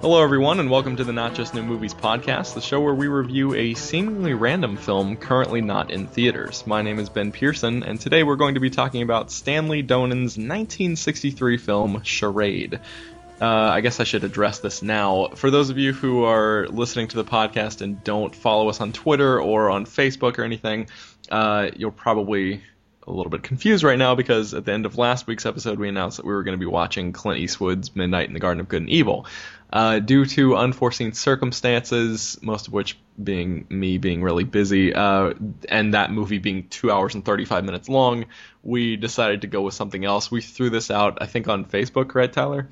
Hello, everyone, and welcome to the Not Just New Movies podcast, the show where we review a seemingly random film currently not in theaters. My name is Ben Pearson, and today we're going to be talking about Stanley Donen's 1963 film, Charade. I guess I should address this now. For those of you who are listening to the podcast and don't follow us on Twitter or on Facebook or anything, you're probably a little bit confused right now because at the end of last week's episode we announced that we were going to be watching Clint Eastwood's Midnight in the Garden of Good and Evil. Due to unforeseen circumstances, most of which being me being really busy, and that movie being 2 hours and 35 minutes long, we decided to go with something else. We threw this out, I think, on Facebook, right, Tyler?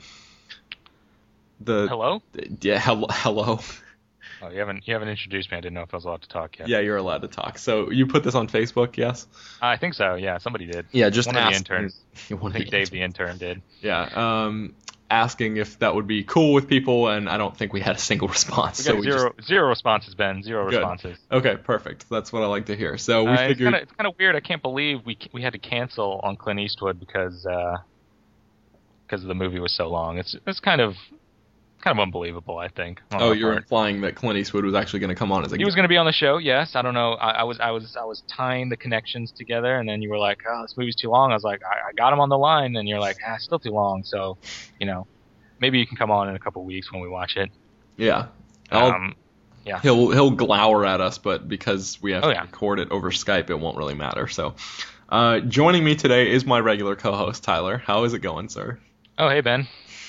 Hello? Yeah, hello. Oh, you haven't introduced me. I didn't know if I was allowed to talk yet. Yeah, you're allowed to talk. So you put this on Facebook, yes? I think so, yeah. Somebody did. Yeah, just one of the interns. I think Dave the intern did. Yeah, asking if that would be cool with people, and I don't think we had a single response. We got zero responses, Ben. Zero Good. Responses. Okay, perfect. That's what I like to hear. So we figured... It's kind of weird. I can't believe we had to cancel on Clint Eastwood because the movie was so long. It's kind of unbelievable, I think. Oh, you're implying that Clint Eastwood was actually going to come on as a... He was going to be on the show, yes. I don't know. I was tying the connections together, and then you were like, "Oh, this movie's too long." I was like, "I got him on the line," and you're like, still too long. So, maybe you can come on in a couple weeks when we watch it. Yeah. Yeah. He'll glower at us, but because we have to record it over Skype, it won't really matter. So, joining me today is my regular co-host, Tyler. How is it going, sir? Oh, hey, Ben.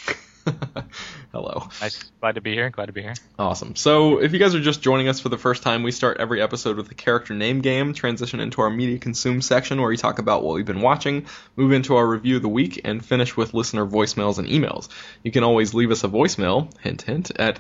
Hello. Nice. Glad to be here. Awesome. So, if you guys are just joining us for the first time, we start every episode with a character name game, transition into our media consume section where we talk about what we've been watching, move into our review of the week, and finish with listener voicemails and emails. You can always leave us a voicemail, hint hint, at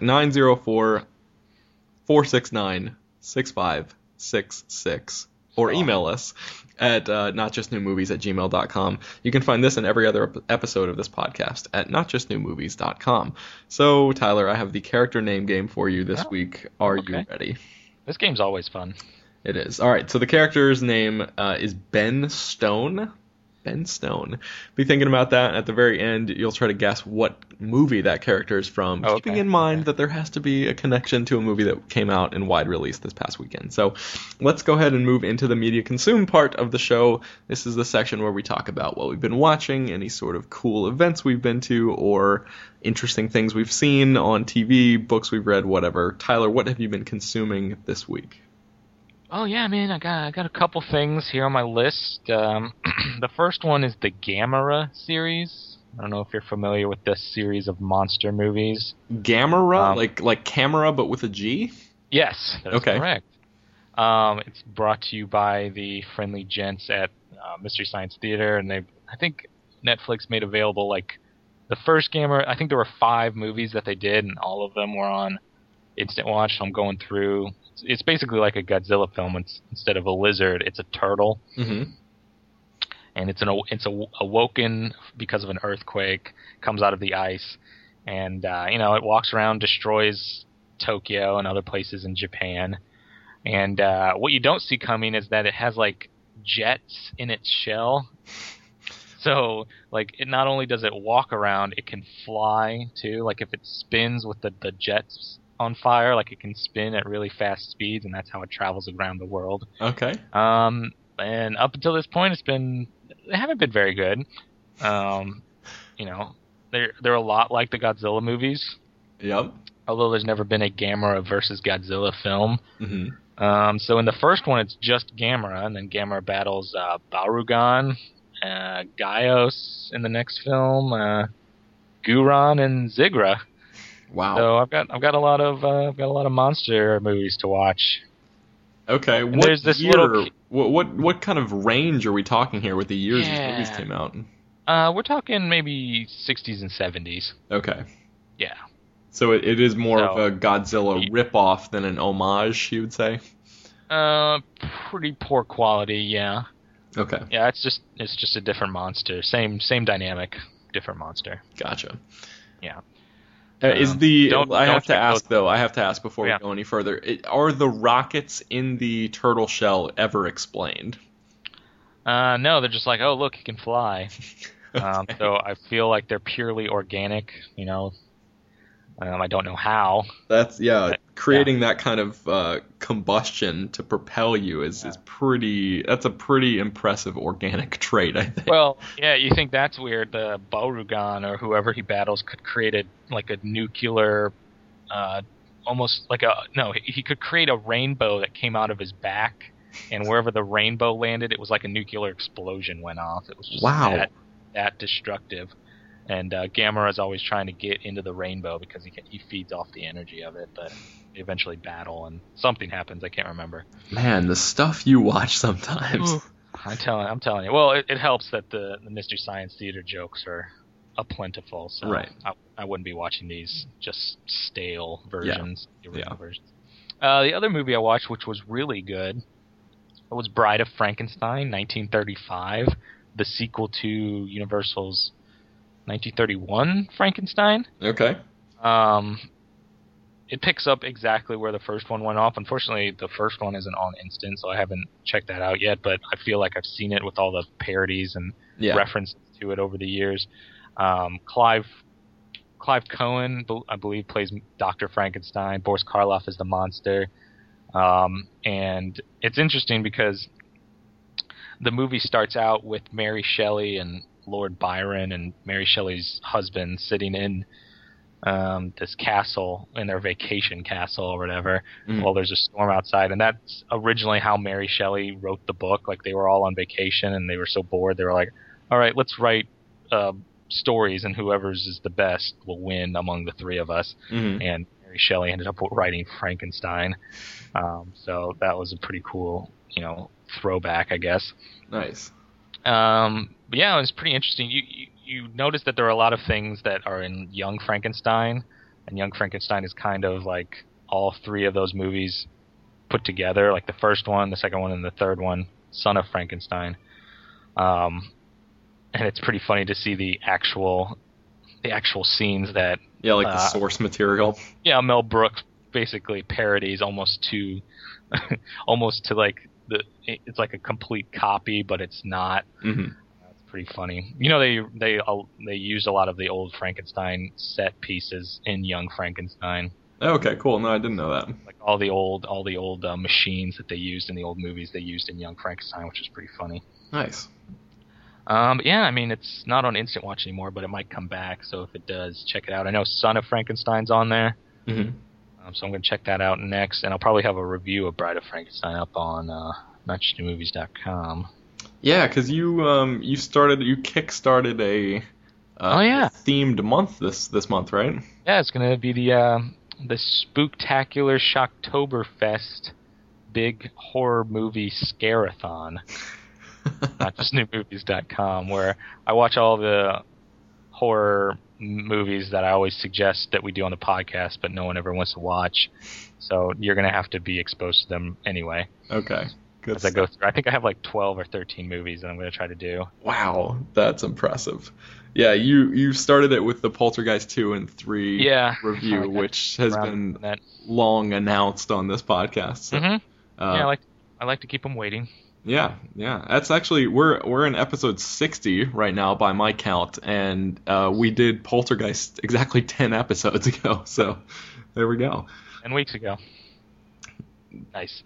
904-469-6566, or email us at notjustnewmovies@gmail.com. You can find this and every other episode of this podcast at notjustnewmovies.com. So, Tyler, I have the character name game for you this week. Are you ready? This game's always fun. It is. All right, so the character's name is Ben Stone. Ben Stone. Be thinking about that. At the very end, you'll try to guess what movie that character is from, keeping in mind that there has to be a connection to a movie that came out in wide release this past weekend. So let's go ahead and move into the media consume part of the show. This is the section where we talk about what we've been watching, any sort of cool events we've been to, or interesting things we've seen on TV, books we've read, whatever. Tyler, what have you been consuming this week? Oh yeah, man, I got a couple things here on my list. The first one is the Gamera series. I don't know if you're familiar with this series of monster movies. Gamera, like camera but with a G? Yes, that's correct. It's brought to you by the friendly gents at Mystery Science Theater, and I think Netflix made available like the first Gamera. I think there were 5 movies that they did, and all of them were on Instant Watch. So I'm going through. It's basically like a Godzilla film. Instead of a lizard, it's a turtle. Mm-hmm. And it's awoken because of an earthquake, comes out of the ice, and it walks around, destroys Tokyo and other places in Japan. And what you don't see coming is that it has like jets in its shell. So like it not only does it walk around, it can fly too. Like if it spins with the jets on fire, like it can spin at really fast speeds, and that's how it travels around the world. Okay. And up until this point, they haven't been very good. They're a lot like the Godzilla movies. Yep. Although there's never been a Gamera versus Godzilla film. Mm-hmm. So in the first one, it's just Gamera, and then Gamera battles Barugan, Gaios in the next film, Guran, and Zigra. Wow. So I've got a lot of monster movies to watch. Okay. And there's this year, what kind of range are we talking here with the years these movies came out? We're talking maybe 60s and 70s. Okay. Yeah. So it is more of a Godzilla ripoff than an homage, you would say? Pretty poor quality, yeah. Okay. Yeah, it's just a different monster. Same dynamic, different monster. Gotcha. Yeah. I have to ask before we go any further. Are the rockets in the turtle shell ever explained? No, they're just like, oh, look, it can fly. Okay. So I feel like they're purely organic, I don't know how. That's But, creating that kind of combustion to propel you is pretty. That's a pretty impressive organic trait, I think. well, yeah, you think that's weird. The Barugan or whoever he battles could create a nuclear, almost like he could create a rainbow that came out of his back, and wherever the rainbow landed, it was like a nuclear explosion went off. It was just that destructive. And Gamera is always trying to get into the rainbow because he feeds off the energy of it, but they eventually battle and something happens. I can't remember. Man, the stuff you watch sometimes. Ooh, I'm telling you. Well, it helps that the Mystery Science Theater jokes are plentiful, so right. I wouldn't be watching these just stale versions. Yeah. Versions. The other movie I watched, which was really good, was Bride of Frankenstein, 1935, the sequel to Universal's 1931 Frankenstein. Okay. It picks up exactly where the first one went off. Unfortunately, the first one isn't on Instant, so I haven't checked that out yet, but I feel like I've seen it with all the parodies and references to it over the years. Clive Cohen, I believe, plays Dr. Frankenstein. Boris Karloff is the monster. And it's interesting because the movie starts out with Mary Shelley and Lord Byron and Mary Shelley's husband sitting in this castle, in their vacation castle or whatever, while there's a storm outside. And that's originally how Mary Shelley wrote the book. Like, they were all on vacation and they were so bored, they were like, all right, let's write stories, and whoever's is the best will win among the three of us. And Mary Shelley ended up writing Frankenstein. So that was a pretty cool, throwback, I guess. Nice. But yeah, it was pretty interesting. You notice that there are a lot of things that are in Young Frankenstein, and Young Frankenstein is kind of like all three of those movies put together, like the first one, the second one, and the third one, Son of Frankenstein. And it's pretty funny to see the actual scenes that like the source material. Yeah, Mel Brooks basically parodies almost to like it's like a complete copy, but it's not. It's pretty funny. They used a lot of the old Frankenstein set pieces in Young Frankenstein. Okay, cool. No, I didn't know that. Like all the old machines that they used in the old movies, they used in Young Frankenstein, which is pretty funny. Nice. Yeah, I mean, it's not on Instant Watch anymore, but it might come back. So if it does, check it out. I know Son of Frankenstein's on there. So I'm going to check that out next, and I'll probably have a review of Bride of Frankenstein up on NotJustNewMovies.com. Yeah, because you kickstarted a themed month this month, right? Yeah, it's going to be the Spooktacular Shocktoberfest big horror movie scare-a-thon. NotJustNewMovies.com, where I watch all the horror movies that I always suggest that we do on the podcast, but no one ever wants to watch. So you're going to have to be exposed to them anyway. Okay. Good. As I go through, I think I have like 12 or 13 movies that I'm going to try to do. Wow, that's impressive. Yeah, you started it with the Poltergeist 2 and 3 review, which has been long announced on this podcast. So, I like to keep them waiting. Yeah. That's actually we're in episode 60 right now by my count, and we did Poltergeist exactly 10 episodes ago. So there we go. 10 weeks ago. Nice.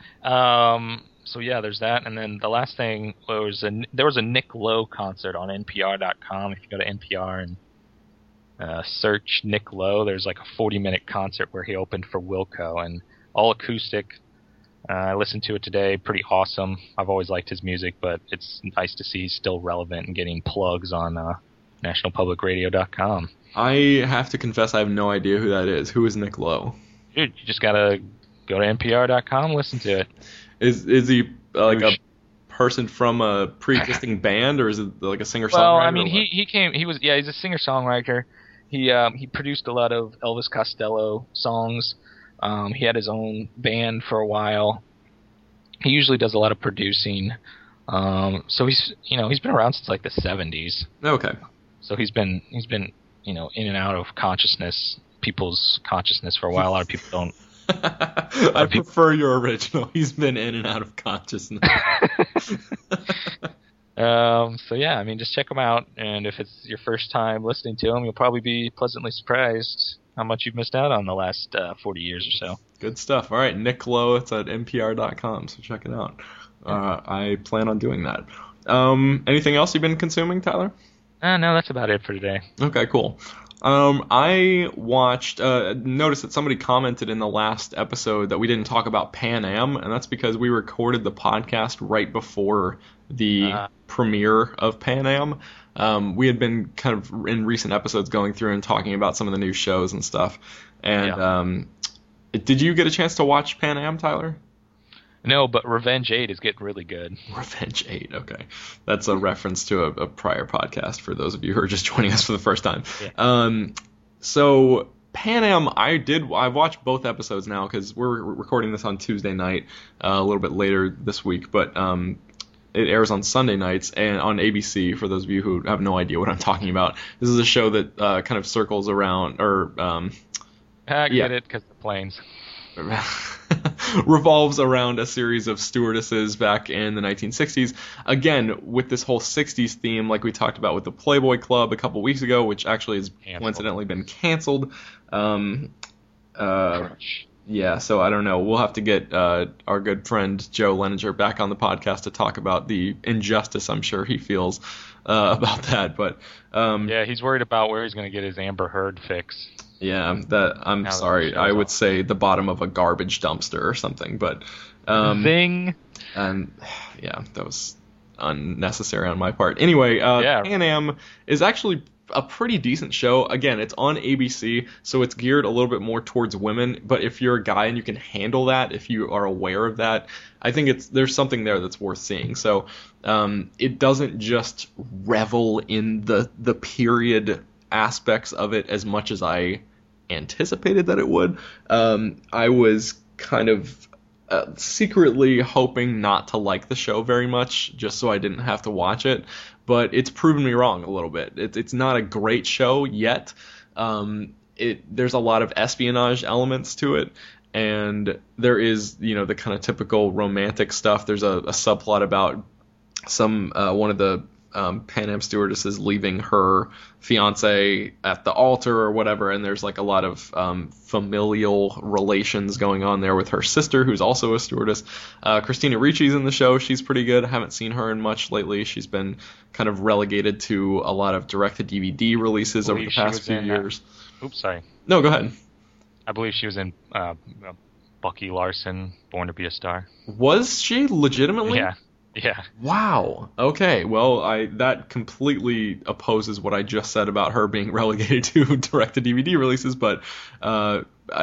So yeah, there's that, and then the last thing was there was a Nick Lowe concert on NPR.com. If you go to NPR and search Nick Lowe, there's like a 40-minute concert where he opened for Wilco, and all acoustic. I listened to it today. Pretty awesome. I've always liked his music, but it's nice to see he's still relevant and getting plugs on nationalpublicradio.com. I have to confess I have no idea who that is. Who is Nick Lowe? Dude, you just gotta go to npr.com, listen to it. Is he like a person from a pre-existing band, or is it like a singer-songwriter? Well, I mean, he's a singer-songwriter. He produced a lot of Elvis Costello songs. He had his own band for a while. He usually does a lot of producing. So he's been around since like the 70s. Okay. So he's been in and out of people's consciousness for a while. A lot of people don't. I prefer your original. He's been in and out of consciousness. So yeah, I mean, just check him out, and if it's your first time listening to him, you'll probably be pleasantly surprised. how much you've missed out on the last 40 years or so. Good stuff. All right, Nick Lowe, it's at npr.com, so check it out. I plan on doing that. Anything else you've been consuming, Tyler? No, that's about it for today. Okay, cool. I watched, noticed that somebody commented in the last episode that we didn't talk about Pan Am, and that's because we recorded the podcast right before the premiere of Pan Am. We had been kind of in recent episodes going through and talking about some of the new shows and stuff. And did you get a chance to watch Pan Am, Tyler? No, but Revenge 8 is getting really good. Revenge 8, okay. That's a reference to a prior podcast for those of you who are just joining us for the first time. Yeah. So Pan Am, I've watched both episodes now because we're recording this on Tuesday night, a little bit later this week, but it airs on Sunday nights and on ABC, for those of you who have no idea what I'm talking about. This is a show that kind of circles around, I get it, because the planes. Revolves around a series of stewardesses back in the 1960s. Again, with this whole 60s theme, like we talked about with the Playboy Club a couple weeks ago, which actually has coincidentally been canceled. Yeah, so I don't know. We'll have to get our good friend Joe Leninger back on the podcast to talk about the injustice I'm sure he feels about that. But yeah, he's worried about where he's going to get his Amber Heard fix. Yeah, I'm sorry. I would say the bottom of a garbage dumpster or something, but Zing. And yeah, that was unnecessary on my part. Anyway, Pan Am is actually a pretty decent show. Again, it's on ABC, so it's geared a little bit more towards women, but if you're a guy and you can handle that, if you are aware of that, I think there's something there that's worth seeing. So it doesn't just revel in the period aspects of it as much as I anticipated that it would. I was kind of secretly hoping not to like the show very much, just so I didn't have to watch it, but it's proven me wrong a little bit. It's not a great show yet. There's a lot of espionage elements to it, and there is, the kind of typical romantic stuff. There's a subplot about one of the Pan Am stewardesses leaving her fiance at the altar or whatever, and there's like a lot of familial relations going on there with her sister, who's also a stewardess. Christina Ricci's in the show. She's pretty good. I haven't seen her in much lately. She's been kind of relegated to a lot of direct-to-DVD releases over the past few years. Oops, sorry. No, go ahead. I believe she was in Bucky Larson, Born to be a Star. Was she legitimately? Yeah. Wow. Okay. Well, that completely opposes what I just said about her being relegated to direct-to-DVD releases. But you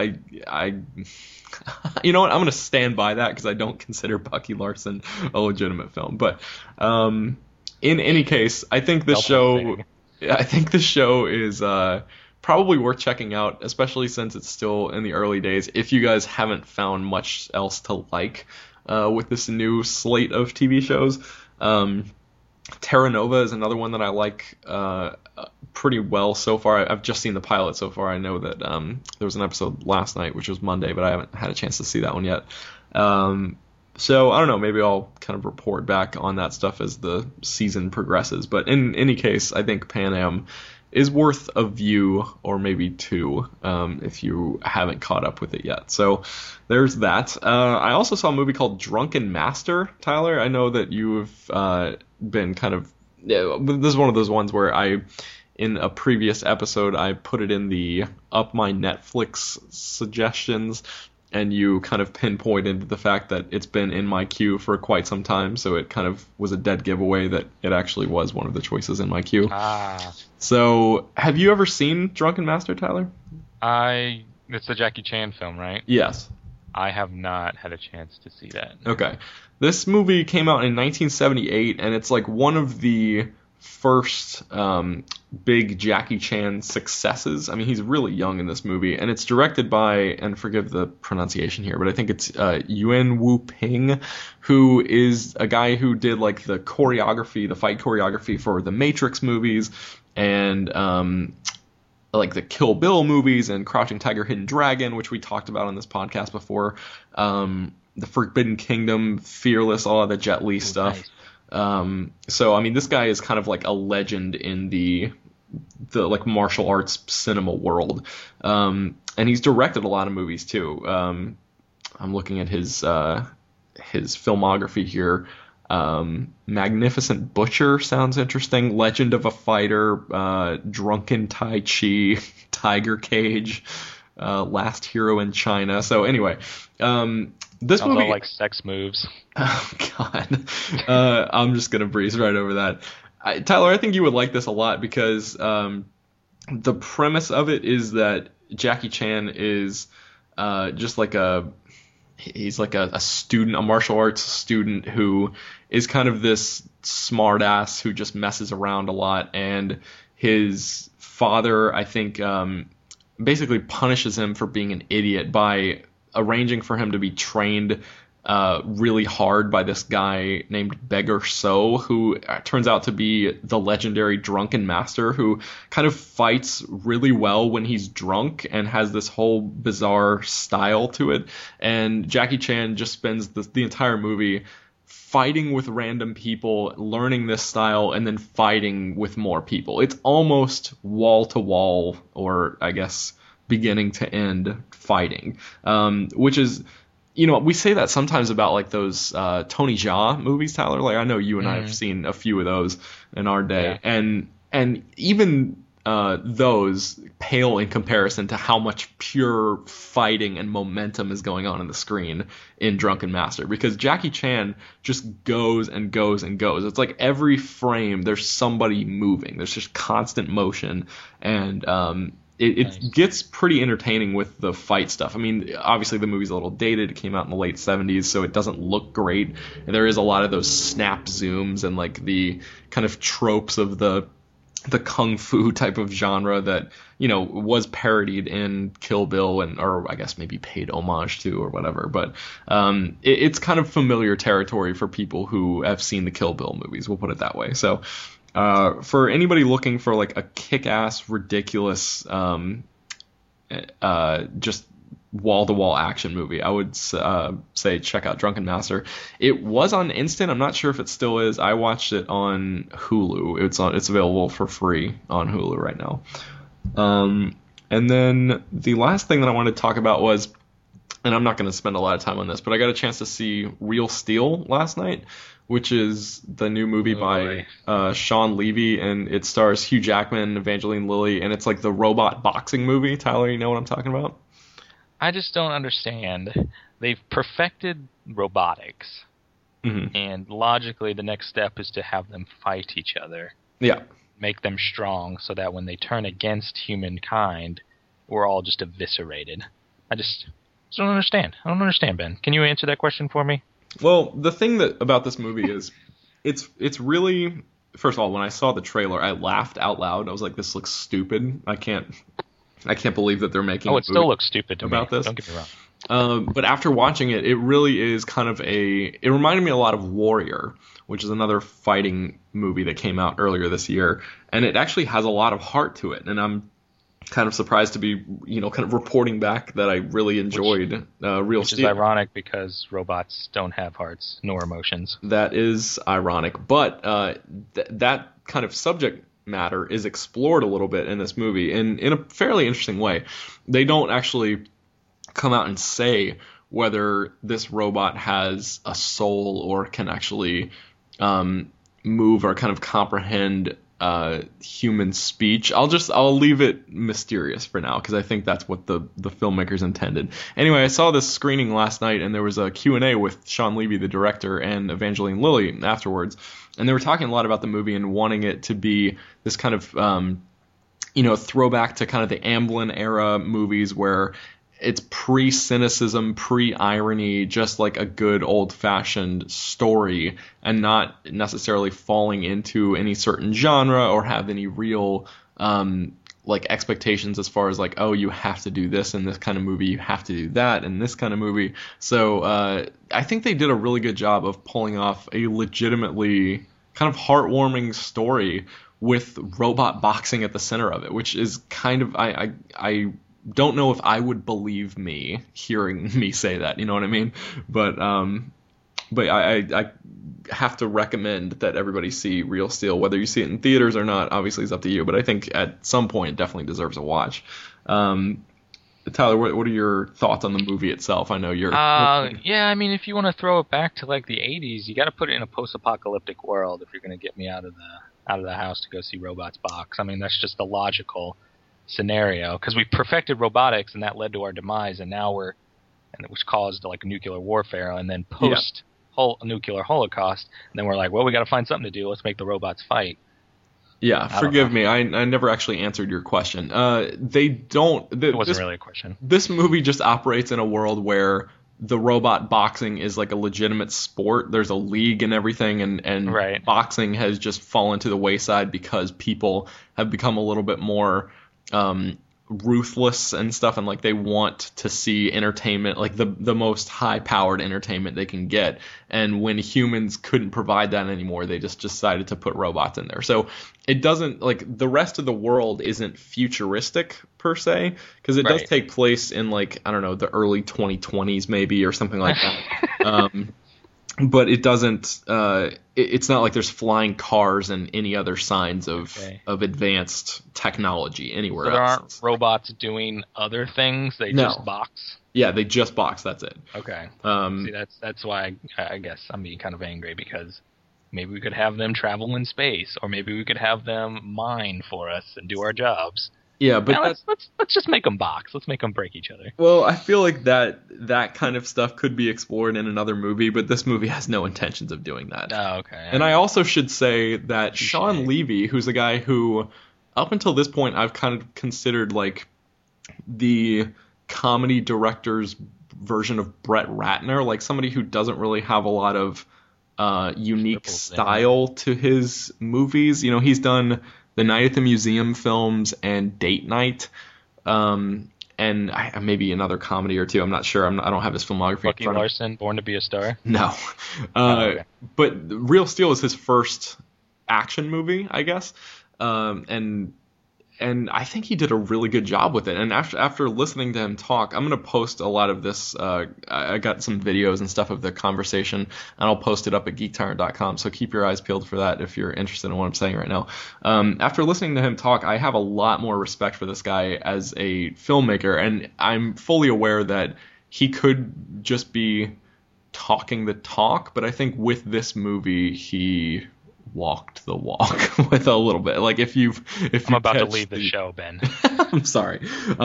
know what? I'm going to stand by that because I don't consider Bucky Larson a legitimate film. But in any case, I think this show is probably worth checking out, especially since it's still in the early days. If you guys haven't found much else to like with this new slate of TV shows. Terra Nova is another one that I like pretty well so far. I've just seen the pilot so far. I know that there was an episode last night, which was Monday, but I haven't had a chance to see that one yet. So I don't know, maybe I'll kind of report back on that stuff as the season progresses. But in any case, I think Pan Am is worth a view or maybe two if you haven't caught up with it yet. So there's that. I also saw a movie called Drunken Master, Tyler. I know that you've been kind of... this is one of those ones where in a previous episode, I put it in the Up My Netflix suggestions, and you kind of pinpointed the fact that it's been in my queue for quite some time, so it kind of was a dead giveaway that it actually was one of the choices in my queue. So, have you ever seen Drunken Master, Tyler? It's a Jackie Chan film, right? Yes. I have not had a chance to see that. Okay. This movie came out in 1978, and it's like one of the first big Jackie Chan successes. I mean, he's really young in this movie, and it's directed by, and forgive the pronunciation here, but I think it's Yuen Wu Ping, who is a guy who did like the fight choreography for the Matrix movies, and like the Kill Bill movies and Crouching Tiger, Hidden Dragon, which we talked about on this podcast before, the Forbidden Kingdom, Fearless, all of the Jet Li stuff. Nice. So, I mean, this guy is kind of like a legend in the the like martial arts cinema world. And he's directed a lot of movies too. I'm looking at his filmography here. Magnificent Butcher sounds interesting. Legend of a Fighter, Drunken Tai Chi, Tiger Cage, Last Hero in China. So anyway, this movie, like sex moves. Oh God, I'm just gonna breeze right over that. Tyler, I think you would like this a lot because the premise of it is that Jackie Chan is just like he's like a student, a martial arts student who is kind of this smart ass who just messes around a lot, and his father, I think, basically punishes him for being an idiot by arranging for him to be trained really hard by this guy named Beggar So, who turns out to be the legendary drunken master who kind of fights really well when he's drunk and has this whole bizarre style to it. And Jackie Chan just spends the entire movie fighting with random people, learning this style, and then fighting with more people. It's almost wall to wall, or I guess beginning to end fighting, which is, you know, we say that sometimes about like those Tony Jaa movies, Tyler. Like I know you and I have seen a few of those in our day, and even those pale in comparison to how much pure fighting and momentum is going on in the screen in Drunken Master, because Jackie Chan just goes and goes and goes. It's like every frame there's somebody moving. There's just constant motion, and it gets pretty entertaining with the fight stuff. I mean, obviously the movie's a little dated. It came out in the late 70s, so it doesn't look great. And there is a lot of those snap zooms and like the kind of tropes of the kung fu type of genre that, you know, was parodied in Kill Bill, and or I guess maybe paid homage to or whatever. But it's kind of familiar territory for people who have seen the Kill Bill movies. We'll put it that way. So for anybody looking for like a kick-ass, ridiculous, just wall-to-wall action movie, I would say check out Drunken Master. It was on Instant. I'm not sure if it still is. I watched it on Hulu. It's available for free on Hulu right now. And then the last thing that I wanted to talk about was, and I'm not going to spend a lot of time on this, but I got a chance to see Real Steel last night, which is the new movie by Sean Levy, and it stars Hugh Jackman, Evangeline Lilly, and it's like the robot boxing movie. Tyler, you know what I'm talking about? I just don't understand. They've perfected robotics, and logically the next step is to have them fight each other. Yeah. Make them strong so that when they turn against humankind, we're all just eviscerated. I just don't understand. I don't understand, Ben. Can you answer that question for me? Well, the thing about this movie is it's really, first of all, when I saw the trailer, I laughed out loud. I was like, this looks stupid. I can't believe that they're making it still looks stupid to about me. This. Don't get me wrong. But after watching it, it really is kind of it reminded me a lot of Warrior, which is another fighting movie that came out earlier this year. And it actually has a lot of heart to it. And I'm kind of surprised to be, you know, kind of reporting back that I really enjoyed Real Steel. Which is ironic because robots don't have hearts nor emotions. That is ironic. But that kind of subject matter is explored a little bit in this movie in a fairly interesting way. They don't actually come out and say whether this robot has a soul or can actually move or kind of comprehend human speech. I'll leave it mysterious for now because I think that's what the filmmakers intended. Anyway, I saw this screening last night, and there was a Q&A with Sean Levy, the director, and Evangeline Lilly afterwards, and they were talking a lot about the movie and wanting it to be this kind of throwback to kind of the Amblin era movies where it's pre-cynicism, pre-irony, just like a good old-fashioned story, and not necessarily falling into any certain genre or have any real expectations as far as like, oh, you have to do this in this kind of movie, you have to do that in this kind of movie. So I think they did a really good job of pulling off a legitimately kind of heartwarming story with robot boxing at the center of it, which is kind of I don't know if I would believe me hearing me say that, you know what I mean? But but I have to recommend that everybody see Real Steel. Whether you see it in theaters or not, obviously is up to you. But I think at some point it definitely deserves a watch. Tyler, what are your thoughts on the movie itself? I know you're. Yeah, I mean, if you want to throw it back to like the '80s, you got to put it in a post-apocalyptic world if you're going to get me out of the house to go see Robots Box. I mean, that's just the logical scenario, because we perfected robotics and that led to our demise, and now which caused like nuclear warfare, and then nuclear holocaust, and then we're like, well, we got to find something to do. Let's make the robots fight. Yeah, forgive me. I never actually answered your question. They don't. It wasn't really a question. This movie just operates in a world where the robot boxing is like a legitimate sport. There's a league and everything, and right. Boxing has just fallen to the wayside because people have become a little bit more ruthless and stuff, and like they want to see entertainment, like the most high powered entertainment they can get, and when humans couldn't provide that anymore, they just decided to put robots in there. So it doesn't, like, the rest of the world isn't futuristic per se, because it does take place in, like, I don't know, the early 2020s maybe or something like that. But it doesn't. It's not like there's flying cars and any other signs of advanced technology anywhere else. There aren't robots doing other things. They just box. Yeah, they just box. That's it. Okay. See, that's why I guess I'm being kind of angry, because maybe we could have them travel in space, or maybe we could have them mine for us and do our jobs. Yeah, but now let's just make them box. Let's make them break each other. Well, I feel like that kind of stuff could be explored in another movie, but this movie has no intentions of doing that. Oh, okay. And I also should say that Sean Levy, who's a guy who, up until this point, I've kind of considered like the comedy director's version of Brett Ratner, like somebody who doesn't really have a lot of unique style to his movies. You know, he's done the Night at the Museum films and Date Night, and maybe another comedy or two. I'm not sure. I don't have his filmography. Bucky Larson, Born to Be a Star? No. Okay. But Real Steel is his first action movie, I guess. And I think he did a really good job with it. And after listening to him talk, I'm going to post a lot of this. I got some videos and stuff of the conversation, and I'll post it up at geektyrant.com. So keep your eyes peeled for that if you're interested in what I'm saying right now. After listening to him talk, I have a lot more respect for this guy as a filmmaker, and I'm fully aware that he could just be talking the talk, but I think with this movie, he walked the walk with a little bit. Like I'm about to leave the show, Ben. I'm sorry.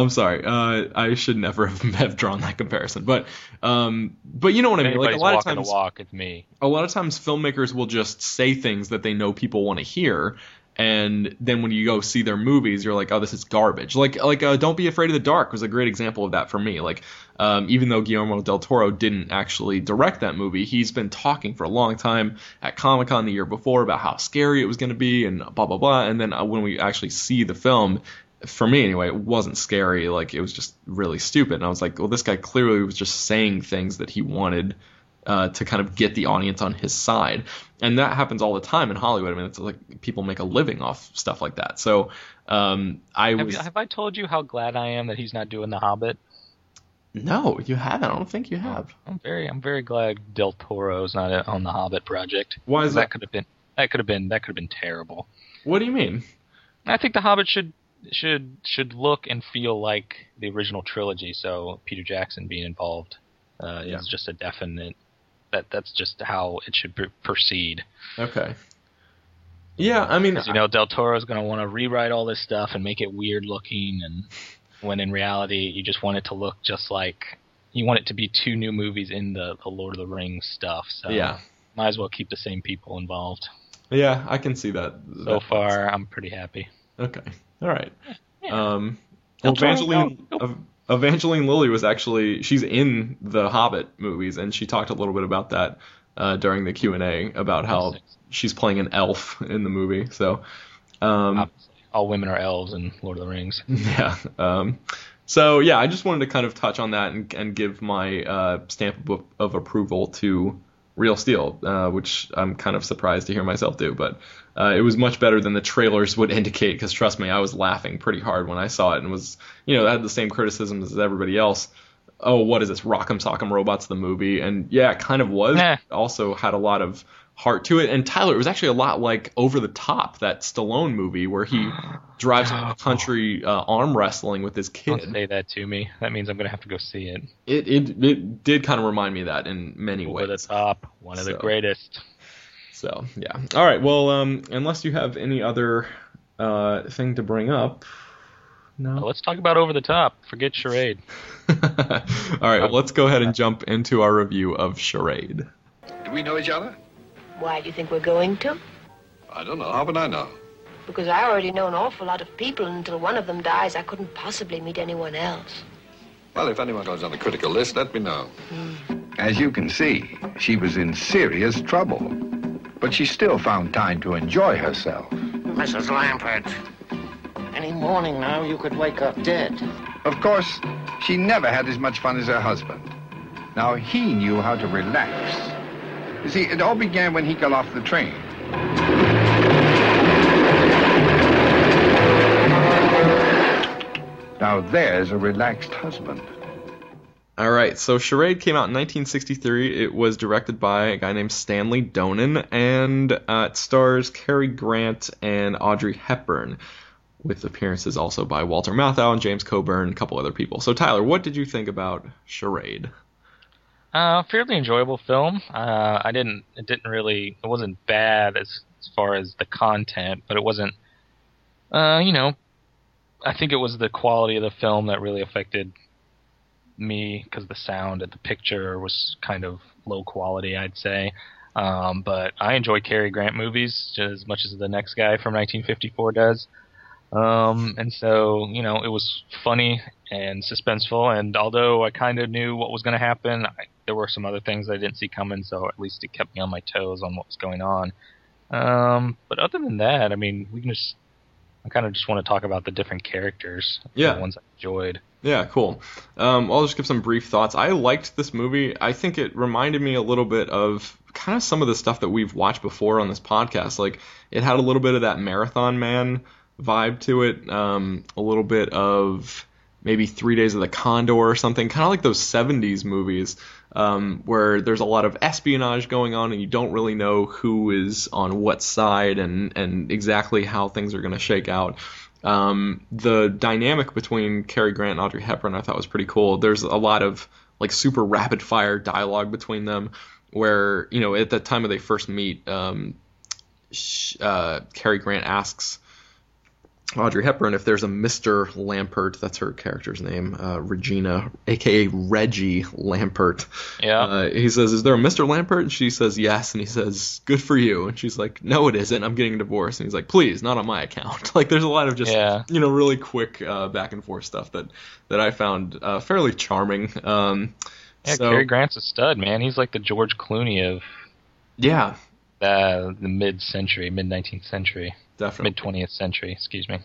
I should never have drawn that comparison, but you know what I mean. Like a lot of times, it's me. A lot of times, filmmakers will just say things that they know people want to hear, and then when you go see their movies, you're like, oh, this is garbage. Like Don't Be Afraid of the Dark was a great example of that for me. Like, even though Guillermo del Toro didn't actually direct that movie, he's been talking for a long time at Comic-Con the year before about how scary it was going to be and blah, blah, blah. And then when we actually see the film, for me anyway, it wasn't scary. Like, it was just really stupid. And I was like, well, this guy clearly was just saying things that he wanted to kind of get the audience on his side. And that happens all the time in Hollywood. I mean, it's like people make a living off stuff like that. So have I told you how glad I am that he's not doing The Hobbit? No, you haven't. I don't think you have. I'm very glad Del Toro's not on the Hobbit project. Why is that? That could have been terrible. What do you mean? I think the Hobbit should look and feel like the original trilogy. So Peter Jackson being involved is just a definite. That's just how it should proceed. Okay. Yeah, I mean, Del Toro's going to want to rewrite all this stuff and make it weird looking, and when in reality you just want it to look just like you want it to be two new movies in the Lord of the Rings stuff. So might as well keep the same people involved. Yeah, I can see that. So far, I'm pretty happy. Okay, all right. Yeah. Evangeline Lilly was actually, she's in the Hobbit movies, and she talked a little bit about that during the Q&A about how she's playing an elf in the movie. So all women are elves in Lord of the Rings. Yeah. So yeah, I just wanted to kind of touch on that and give my stamp of approval to Real Steel, which I'm kind of surprised to hear myself do, but it was much better than the trailers would indicate, because trust me, I was laughing pretty hard when I saw it, and was, I had the same criticisms as everybody else what is this, Rock'em Sock'em Robots the movie, and yeah, it kind of was. Nah. It also had a lot of heart to it, and Tyler, it was actually a lot like Over the Top, that Stallone movie where he drives around the country arm wrestling with his kid. Don't say that to me. That means I'm gonna have to go see it. It did kind of remind me of that in many ways. Over the Top, one of the greatest. So yeah. All right. Well, unless you have any other thing to bring up. No. Well, let's talk about Over the Top. Forget Charade. All right. Well, let's go ahead and jump into our review of Charade. Do we know each other? Why do you think we're going to? I don't know. How would I know? Because I already know an awful lot of people, and until one of them dies, I couldn't possibly meet anyone else. Well, if anyone goes on the critical list, let me know. As you can see, she was in serious trouble. But she still found time to enjoy herself. Mrs. Lampert, any morning now you could wake up dead. Of course, she never had as much fun as her husband. Now, he knew how to relax. You see, it all began when he got off the train. Now, there's a relaxed husband. All right, so Charade came out in 1963. It was directed by a guy named Stanley Donen, and it stars Cary Grant and Audrey Hepburn, with appearances also by Walter Matthau and James Coburn, and a couple other people. So, Tyler, what did you think about Charade? Fairly enjoyable film. It wasn't bad as far as the content, but it wasn't, I think it was the quality of the film that really affected me, because the sound and the picture was kind of low quality, I'd say. But I enjoy Cary Grant movies just as much as the next guy from 1954 does. And so, it was funny and suspenseful, and although I kind of knew what was going to happen, there were some other things I didn't see coming, so at least it kept me on my toes on what was going on. But other than that, I kind of just want to talk about the different characters, the ones I enjoyed. Yeah, cool. I'll just give some brief thoughts. I liked this movie. I think it reminded me a little bit of kind of some of the stuff that we've watched before on this podcast. Like, it had a little bit of that Marathon Man vibe to it, a little bit of maybe 3 Days of the Condor or something, kind of like those 70s movies where there's a lot of espionage going on and you don't really know who is on what side and exactly how things are going to shake out. The dynamic between Cary Grant and Audrey Hepburn I thought was pretty cool. There's a lot of like super rapid fire dialogue between them where, at the time they first meet, Cary Grant asks Audrey Hepburn if there's a Mr. Lampert, that's her character's name, Regina, a.k.a. Reggie Lampert. Yeah. He says, is there a Mr. Lampert? And she says, yes. And he says, good for you. And she's like, no, it isn't. I'm getting a divorce. And he's like, please, not on my account. Like, there's a lot of just, really quick back and forth stuff that I found fairly charming. Cary Grant's a stud, man. He's like the George Clooney of the mid-19th century. Definitely. Mid-20th century, excuse me.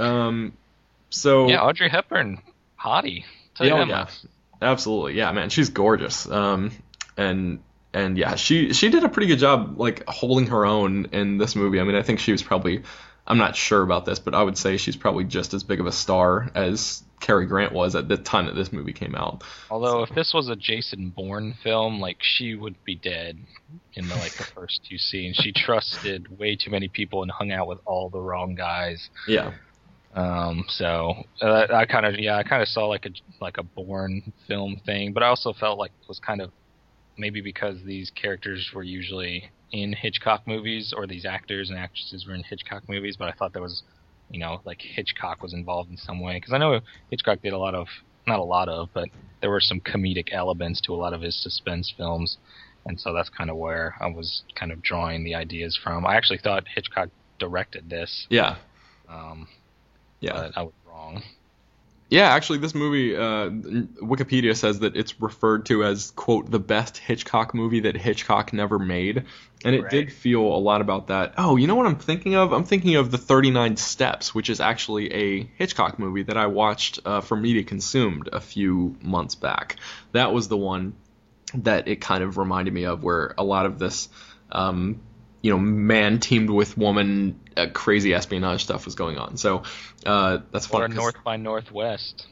Audrey Hepburn, hottie. Absolutely. Yeah, man, she's gorgeous. And yeah, she did a pretty good job, like, holding her own in this movie. I mean, I think she was probably, I'm not sure about this, but I would say she's probably just as big of a star as Cary Grant was at the time that this movie came out. Although if this was a Jason Bourne film, like, she would be dead in the first two scenes. She trusted way too many people and hung out with all the wrong guys. Yeah. I kind of saw like a Bourne film thing, but I also felt like it was kind of maybe because these characters were usually in Hitchcock movies, or these actors and actresses were in Hitchcock movies, but I thought there was, like Hitchcock was involved in some way, because I know Hitchcock did but there were some comedic elements to a lot of his suspense films, and so that's kind of where I was kind of drawing the ideas from. I actually thought Hitchcock directed this. Yeah. But I was wrong. Yeah, actually, this movie, Wikipedia says that it's referred to as, quote, the best Hitchcock movie that Hitchcock never made. And it did feel a lot about that. Oh, you know what I'm thinking of? I'm thinking of The 39 Steps, which is actually a Hitchcock movie that I watched for Media Consumed a few months back. That was the one that it kind of reminded me of, where a lot of this, man teamed with woman, crazy espionage stuff was going on. So that's fun. Or North by Northwest.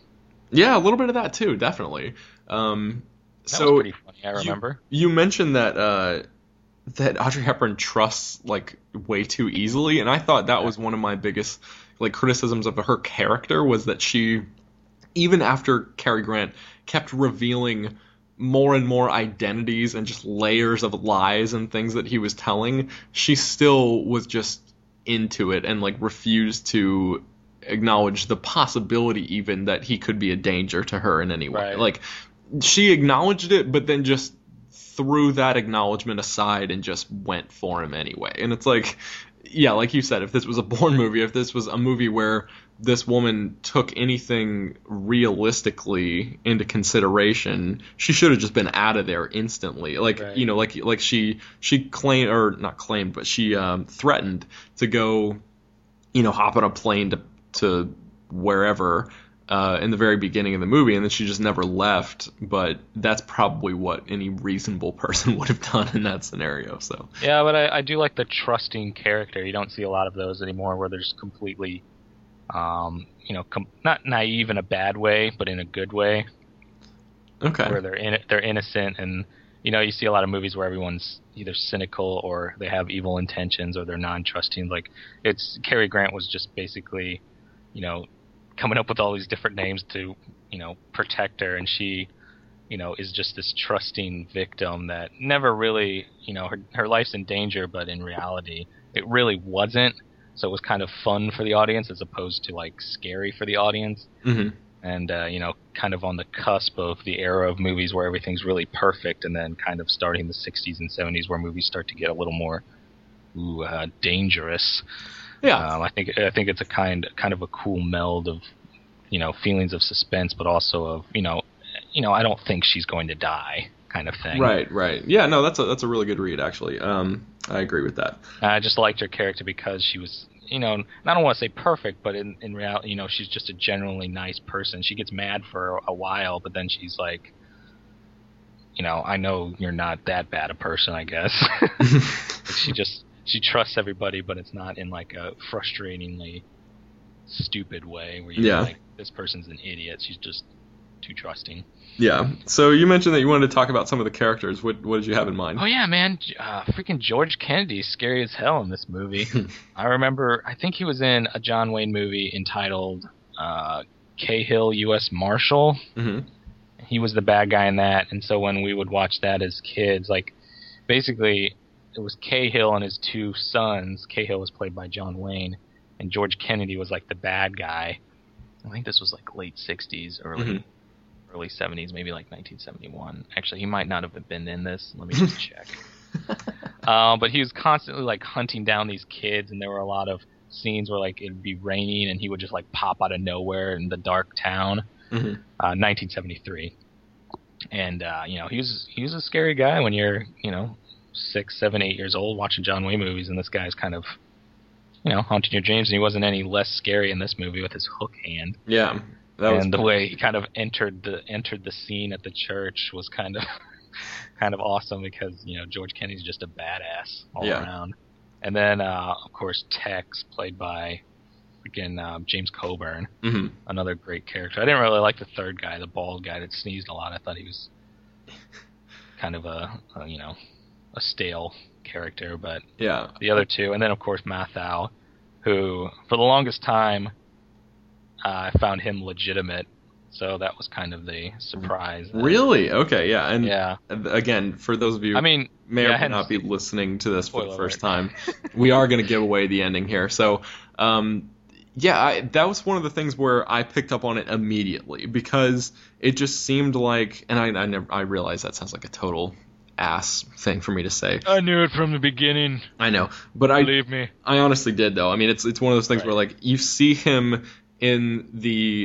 Yeah, a little bit of that too, definitely. That So was pretty funny. I remember. you mentioned that that Audrey Hepburn trusts like way too easily, and I thought that was one of my biggest like criticisms of her character, was that she, even after Cary Grant kept revealing more and more identities and just layers of lies and things that he was telling, she still was just into it and like refused to acknowledge the possibility even that he could be a danger to her in any way. Right. Like, she acknowledged it, but then just threw that acknowledgement aside and just went for him anyway. And it's like, yeah, like you said, if this was a Bourne movie, if this was a movie where this woman took anything realistically into consideration, she should have just been out of there instantly. Like, Right. you know, like she claimed, or not claimed, but she threatened to go, you know, hop on a plane to wherever in the very beginning of the movie, and then she just never left. But that's probably what any reasonable person would have done in that scenario. So Yeah, but I do like the trusting character. You don't see a lot of those anymore, where they're just completely, you know, not naive in a bad way, but in a good way, okay, where they're innocent, and you know, you see a lot of movies where everyone's either cynical or they have evil intentions or they're non-trusting. Like, Cary Grant was just basically, you know, coming up with all these different names to, you know, protect her, and she, you know, is just this trusting victim that never really, you know, her life's in danger, but in reality it really wasn't. So it was kind of fun for the audience as opposed to like scary for the audience. mm-hmm. And you know, kind of on the cusp of the era of movies where everything's really perfect, and then kind of starting the 60s and 70s where movies start to get a little more dangerous. Yeah, I think it's a kind of a cool meld of, you know, feelings of suspense, but also of, you know, I don't think she's going to die kind of thing. right. Yeah, no, that's a really good read, actually. I agree with that. I just liked her character because she was, you know, I don't want to say perfect, but in reality, you know, she's just a generally nice person. She gets mad for a while, but then she's like, you know, I know you're not that bad a person, I guess. She trusts everybody, but it's not in like a frustratingly stupid way where you're like, this person's an idiot. She's just too trusting. Yeah. So you mentioned that you wanted to talk about some of the characters. What did you have in mind? Oh yeah, man. Freaking George Kennedy's scary as hell in this movie. I think he was in a John Wayne movie entitled Cahill, U.S. Marshal. Mm-hmm. He was the bad guy in that, and so when we would watch that as kids, like, basically it was Cahill and his two sons. Cahill was played by John Wayne, and George Kennedy was like the bad guy. I think this was like late 60s, early 70s, maybe like 1971. Actually, he might not have been in this. Let me just check. But he was constantly like hunting down these kids, and there were a lot of scenes where like it'd be raining and he would just like pop out of nowhere in the dark town. 1973. And you know, he was a scary guy when you're, you know, 6, 7, 8 years old watching John Wayne movies, and this guy's kind of, you know, haunting your dreams. And he wasn't any less scary in this movie with his hook hand. Yeah, the way he kind of entered the scene at the church was kind of awesome, because, you know, George Kennedy's just a badass all around. And then of course Tex, played by freaking James Coburn, another great character. I didn't really like the third guy, the bald guy that sneezed a lot. I thought he was kind of a you know, a stale character, but the other two, and then of course Mathau, who for the longest time I found him legitimate, so that was kind of the surprise. Really? Okay, yeah. And yeah, again, for those of you may or may not be listening to this for the first time, we are going to give away the ending here. So that was one of the things where I picked up on it immediately, because it just seemed like, and I realize that sounds like a total ass thing for me to say. I knew it from the beginning. I know, but believe me, I honestly did, though. I mean, it's one of those things where like you see him in the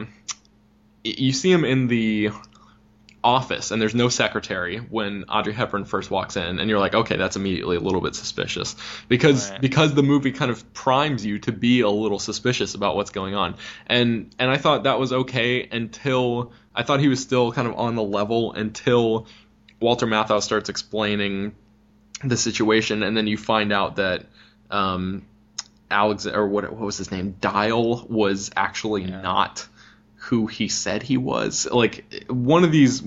office, and there's no secretary when Audrey Hepburn first walks in, and you're like, okay, that's immediately a little bit suspicious, because the movie kind of primes you to be a little suspicious about what's going on, and I thought that was okay until I thought he was still kind of on the level until Walter Matthau starts explaining the situation, and then you find out that what was his name, Dial, was actually not who he said he was. Like one of these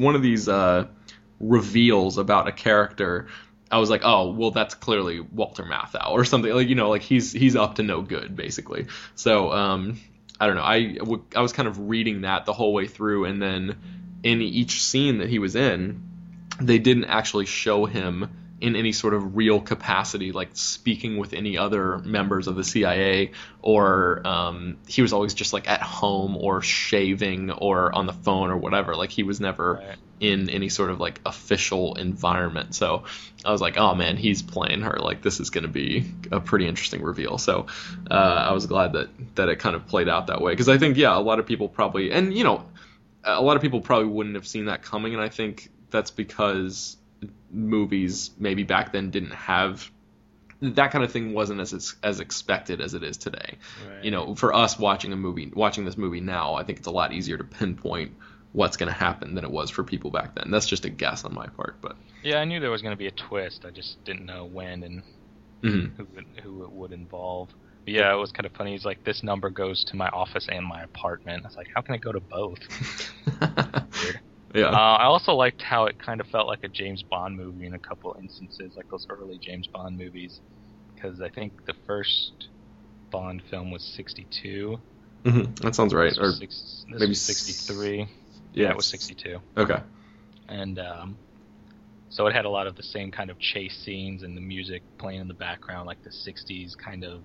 reveals about a character, I was like, oh, well, that's clearly Walter Matthau or something. Like, like he's up to no good, basically. So I don't know. I was kind of reading that the whole way through, and then in each scene that he was in, they didn't actually show him in any sort of real capacity, like speaking with any other members of the CIA, or he was always just like at home or shaving or on the phone or whatever. Like he was never in any sort of like official environment. So I was like, oh man, he's playing her. Like this is going to be a pretty interesting reveal. So I was glad that it kind of played out that way, because I think, a lot of people probably, and a lot of people probably wouldn't have seen that coming, and I think that's because movies maybe back then didn't have that kind of thing, wasn't as expected as it is today. Right. For us watching this movie now, I think it's a lot easier to pinpoint what's going to happen than it was for people back then. That's just a guess on my part, but yeah, I knew there was going to be a twist. I just didn't know when and who it would involve. But yeah, it was kind of funny. He's like, this number goes to my office and my apartment. I was like, how can it go to both? Weird. Yeah. I also liked how it kind of felt like a James Bond movie in a couple of instances, like those early James Bond movies, because I think the first Bond film was 62. Mm-hmm. That sounds right. This was 63. Yeah, it was 62. Okay. And so it had a lot of the same kind of chase scenes and the music playing in the background, like the 60s kind of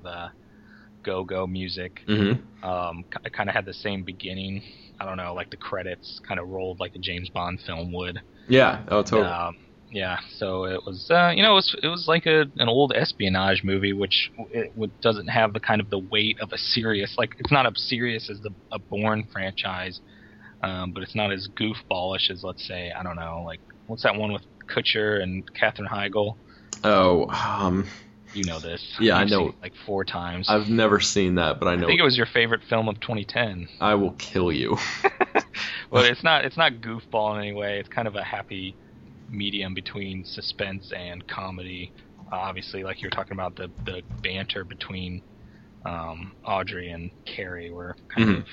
go-go music. Mm-hmm. It kind of had the same beginning. I don't know, like the credits kind of rolled like a James Bond film would. Yeah, oh, totally. Yeah, so it was, it was like an old espionage movie, which doesn't have the kind of the weight of a serious, like it's not as serious as a Bourne franchise, but it's not as goofballish as, let's say, I don't know, like what's that one with Kutcher and Katherine Heigl? Oh, you know this. Yeah, You've I know. seen it like 4 times. I've never seen that, but I know. I think it was your favorite film of 2010. I will kill you. Well, it's not goofball in any way. It's kind of a happy medium between suspense and comedy. Obviously, like you're talking about, the banter between Audrey and Carrie were kind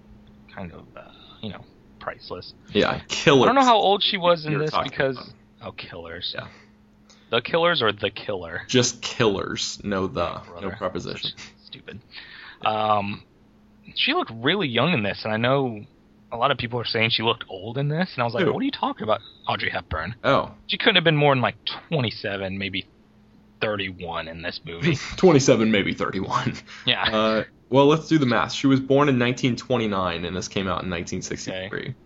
of priceless. Yeah, Killers. I don't know how old she was in this because about. Killers. Yeah. The Killers or The Killer? Just Killers. No preposition. Stupid. She looked really young in this, and I know a lot of people are saying she looked old in this, and I was like, what are you talking about? Audrey Hepburn. Oh. She couldn't have been more than like 27, maybe 31 in this movie. 27, maybe 31. Yeah. Well, let's do the math. She was born in 1929, and this came out in 1963. Okay.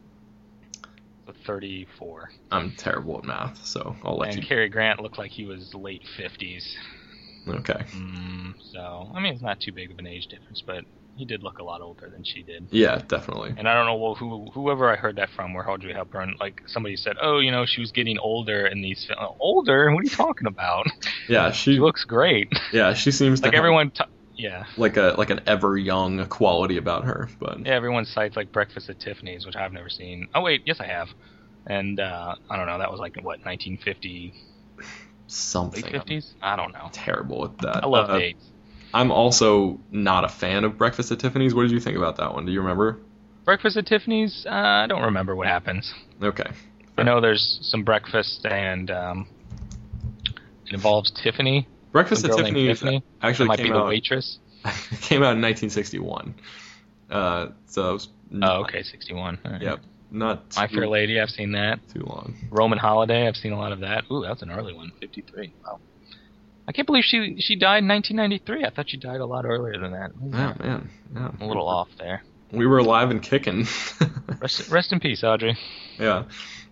34. I'm terrible at math, so I'll let you. And Cary Grant looked like he was late 50s. Okay. So, I mean, it's not too big of an age difference, but he did look a lot older than she did. Yeah, definitely. And I don't know whoever I heard that from, where Audrey Hepburn, like somebody said, oh, she was getting older in these films. Older? What are you talking about? Yeah, she looks great. Yeah, she seems to like everyone. Yeah. Like an ever young quality about her, but yeah, everyone cites like Breakfast at Tiffany's, which I've never seen. Oh wait, yes I have. And I don't know, that was like what, 1950 something. Late 50s? I don't know. Terrible at that. I love dates. I'm also not a fan of Breakfast at Tiffany's. What did you think about that one? Do you remember? Breakfast at Tiffany's? I don't remember what happens. Okay. I know there's some breakfast, and it involves Tiffany. Breakfast at Tiffany actually might be the waitress. It came out in 1961. So it was okay, 61. Right. Yep. Not My Fair Lady, I've seen that. Too long. Roman Holiday, I've seen a lot of that. Ooh, that's an early one, 53. Wow. I can't believe she died in 1993. I thought she died a lot earlier than that. Oh, man. Yeah. A little off there. We were alive and kicking. Rest in peace, Audrey. Yeah.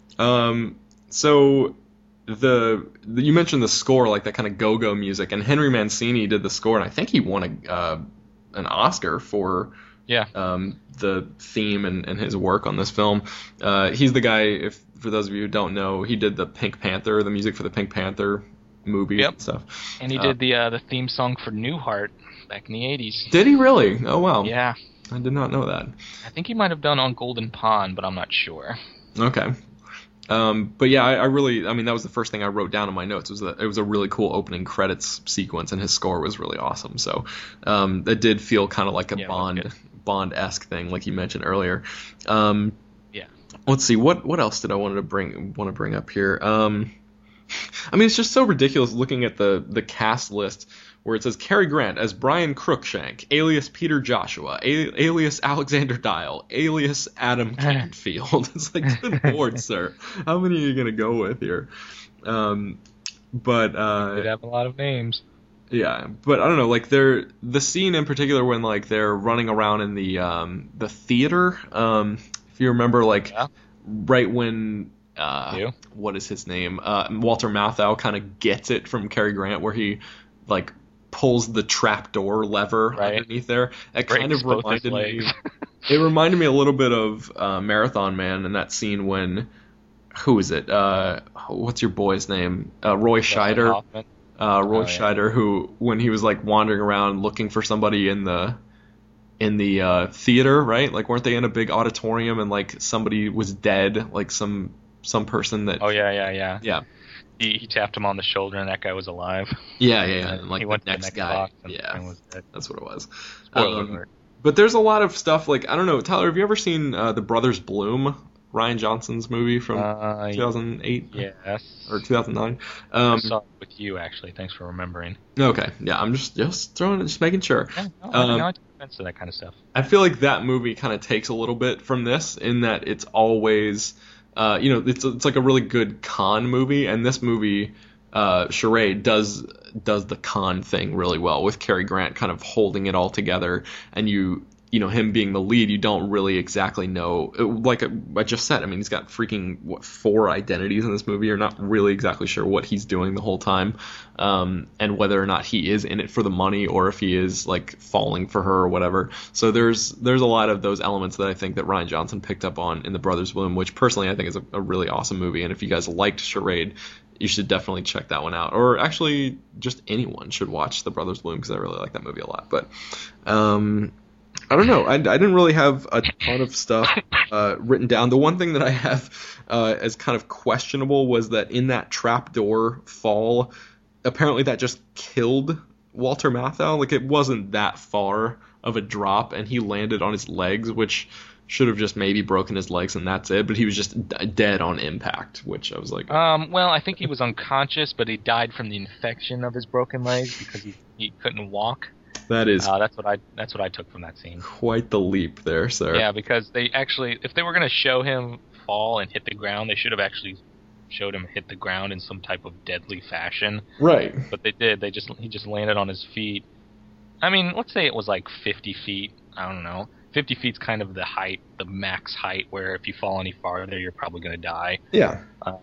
So you mentioned the score, like that kind of go-go music, and Henry Mancini did the score, and I think he won an Oscar for the theme and his work on this film. He's the guy, for those of you who don't know, he did the music for the Pink Panther movie and stuff. And he did the theme song for Newhart back in the 80s. Did he really? Oh, wow. Yeah. I did not know that. I think he might have done On Golden Pond, but I'm not sure. Okay. But yeah, I that was the first thing I wrote down in my notes, was that it was a really cool opening credits sequence, and his score was really awesome. So it did feel kind of like a Bond-esque thing, like you mentioned earlier. Yeah. Let's see, what else did I want to bring up here? I mean, it's just so ridiculous looking at the cast list where it says Cary Grant as Brian Crookshank, alias Peter Joshua, alias Alexander Dial, alias Adam Canfield. It's like, good lord, sir, how many are you gonna go with here? But They'd have a lot of names. Yeah, but I don't know, like the scene in particular when like they're running around in the theater. If you remember, like right when what is his name? Walter Matthau kind of gets it from Cary Grant where he like pulls the trapdoor lever underneath there. It kind of reminded me. It reminded me a little bit of Marathon Man and that scene when who is it? What's your boy's name? Roy Scheider. Scheider, who when he was like wandering around looking for somebody in the theater, right? Like weren't they in a big auditorium and like somebody was dead, like some person that. Oh yeah. He tapped him on the shoulder, and that guy was alive. Yeah. And like he went the to next the guy. box And was dead. That's what it was. Spoiler alert. But there's a lot of stuff like I don't know, Tyler. Have you ever seen The Brothers Bloom? Ryan Johnson's movie from 2008? Yes. Or 2009? I saw it with you, actually. Thanks for remembering. Okay. Yeah, I'm just making sure. Yeah, I take offense to that kind of stuff. I feel like that movie kind of takes a little bit from this in that it's always, it's like a really good con movie, and this movie, Charade, does the con thing really well with Cary Grant kind of holding it all together, and him being the lead, you don't really exactly know. Like I just said, I mean, he's got freaking 4 identities in this movie. You're not really exactly sure what he's doing the whole time, and whether or not he is in it for the money or if he is like falling for her or whatever. So there's a lot of those elements that I think that Rian Johnson picked up on in The Brothers Bloom, which personally I think is a really awesome movie. And if you guys liked Charade, you should definitely check that one out. Or actually, just anyone should watch The Brothers Bloom because I really like that movie a lot. But I don't know. I didn't really have a ton of stuff written down. The one thing that I have as kind of questionable was that in that trapdoor fall, apparently that just killed Walter Matthau. Like, it wasn't that far of a drop, and he landed on his legs, which should have just maybe broken his legs, and that's it. But he was just dead on impact, which I was like... Well, I think he was unconscious, but he died from the infection of his broken legs because he couldn't walk. That is that's what I took from that scene. Quite the leap there, sir. Yeah, because they actually, if they were going to show him fall and hit the ground, they should have actually showed him hit the ground in some type of deadly fashion. Right. But they did. He just landed on his feet. I mean, let's say it was like 50 feet. I don't know. 50 feet's kind of the height, the max height, where if you fall any farther, you're probably going to die. Yeah.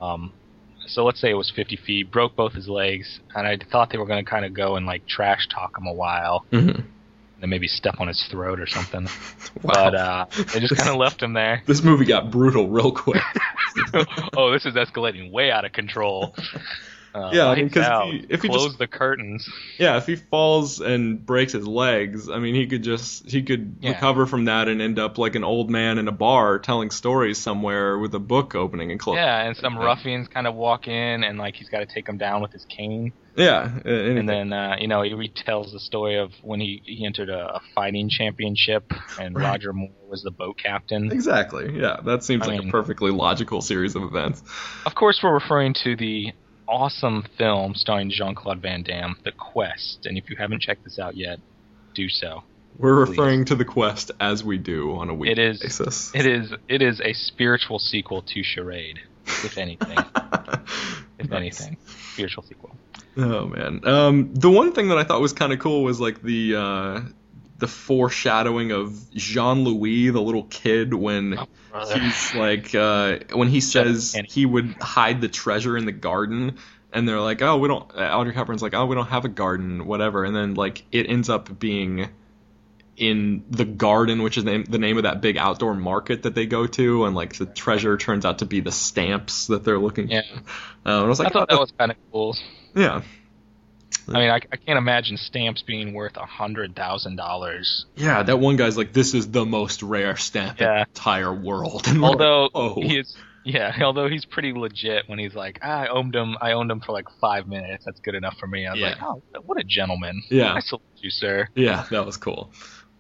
So let's say it was 50 feet, broke both his legs, and I thought they were going to kind of go and like trash talk him a while, and then maybe step on his throat or something. Wow. But they just kind of left him there. This movie got brutal real quick. Oh, this is escalating way out of control. Yeah, I mean, because if he close the curtains. Yeah, if he falls and breaks his legs, I mean, he could recover from that and end up like an old man in a bar telling stories somewhere with a book opening and closing. Yeah, and some ruffians kind of walk in and like he's got to take him down with his cane. Yeah, and then he retells the story of when he entered a fighting championship and Roger Moore was the boat captain. Exactly. Yeah, that seems like a perfectly logical series of events. Of course, we're referring to the awesome film starring Jean-Claude Van Damme, The Quest, and if you haven't checked this out yet, do so. We're referring to The Quest as we do on a weekly basis. It is a spiritual sequel to Charade, if anything. Anything, spiritual sequel. Oh man, the one thing that I thought was kind of cool was like the foreshadowing of Jean-Louis, the little kid, when he's like, when he says he would hide the treasure in the garden, and they're like, oh, we don't, Audrey Hepburn's like, oh, we don't have a garden, whatever, and then like it ends up being in the garden, which is the name of that big outdoor market that they go to, and like the treasure turns out to be the stamps that they're looking for. And I was like, I thought that was kind of cool. Yeah. I mean, I can't imagine stamps being worth $100,000. Yeah, that one guy's like, this is the most rare stamp in the entire world. And although like, although he's pretty legit when he's like, I owned him for like 5 minutes. That's good enough for me. I was like, oh, what a gentleman. Yeah. I salute you, sir. Yeah, that was cool.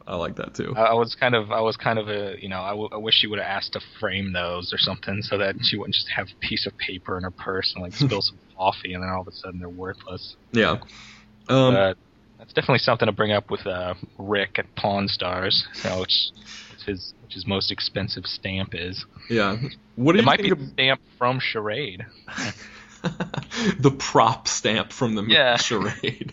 I like that too. I was kind of a, I wish she would have asked to frame those or something so that she wouldn't just have a piece of paper in her purse and like spill some coffee and then all of a sudden they're worthless. Yeah. That's definitely something to bring up with Rick at Pawn Stars, which his most expensive stamp is. Yeah. What do it you might think be a stamp from Charade. The prop stamp from the movie Charade.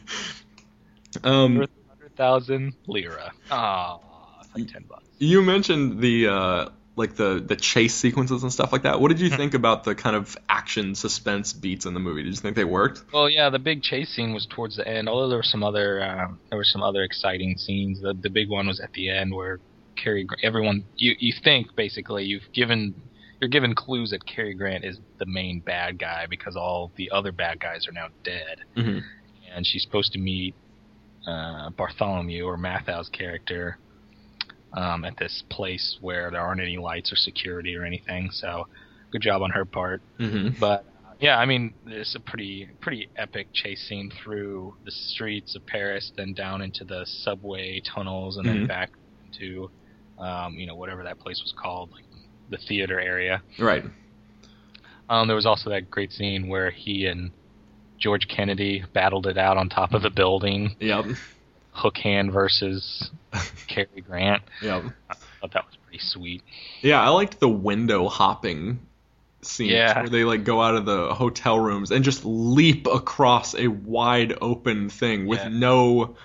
100,000 lira. Oh, it's like $10. You mentioned the the chase sequences and stuff like that. What did you think about the kind of action suspense beats in the movie? Did you think they worked? Well, yeah, the big chase scene was towards the end. Although there were some other exciting scenes. The big one was at the end where everyone you think basically you're given clues that Cary Grant is the main bad guy because all the other bad guys are now dead, and she's supposed to meet Bartholomew or Mathau's character at this place where there aren't any lights or security or anything. So, good job on her part. But yeah, I mean, it's a pretty epic chase scene through the streets of Paris, then down into the subway tunnels, and then back to whatever that place was called, like the theater area. Right. There was also that great scene where he and George Kennedy battled it out on top of the building. Yep. Hook hand versus Cary Grant. Yep. I thought that was pretty sweet. Yeah, I liked the window hopping scenes where they like go out of the hotel rooms and just leap across a wide open thing with no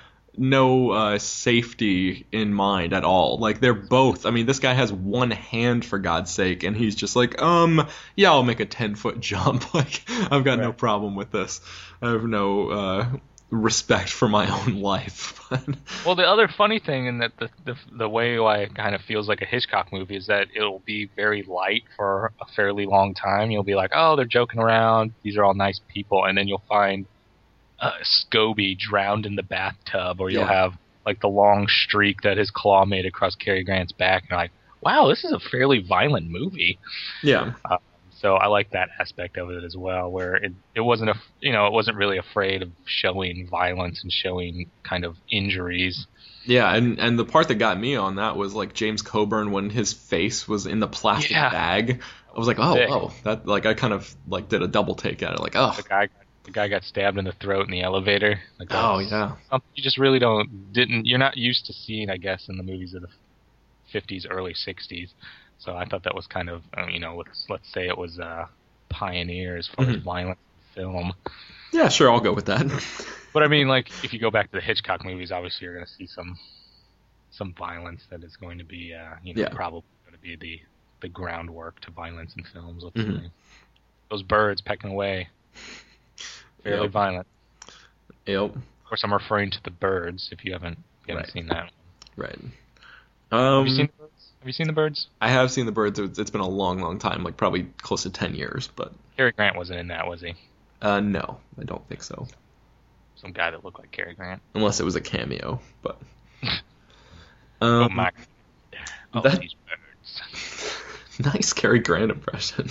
safety in mind at all. Like they're both, I mean, this guy has one hand for God's sake, and he's just like, yeah, I'll make a 10-foot jump. Like I've got no problem with this. I have no respect for my own life. Well, the other funny thing in that the way why it kind of feels like a Hitchcock movie is that it'll be very light for a fairly long time. You'll be like, oh, they're joking around. These are all nice people. And then you'll find Scobie drowned in the bathtub, or you'll have like the long streak that his claw made across Cary Grant's back. And you're like, wow, this is a fairly violent movie. Yeah. So I like that aspect of it as well, where it wasn't it wasn't really afraid of showing violence and showing kind of injuries. Yeah, and the part that got me on that was like James Coburn when his face was in the plastic bag. I was like, oh, that like I kind of like did a double take at it, like oh. The guy got stabbed in the throat in the elevator. Like yeah. You just really you're not used to seeing, I guess, in the movies of the 50s, early 60s. So I thought that was kind of, let's say it was pioneer as far as violent film. Yeah, sure, I'll go with that. But I mean, like, if you go back to the Hitchcock movies, obviously you're going to see some violence that is going to be, probably going to be the groundwork to violence in films. Let's say. Those birds pecking away, fairly violent. Yep. Of course, I'm referring to the birds. If you haven't seen that one. Right. Have you seen the birds? Have you seen the birds? I have seen the birds. It's been a long, long time, like probably close to 10 years. But Cary Grant wasn't in that, was he? No, I don't think so. Some guy that looked like Cary Grant. Unless it was a cameo, but. Oh my! Oh, these birds. Nice Cary Grant impression.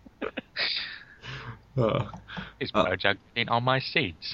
These birds are getting on my seats.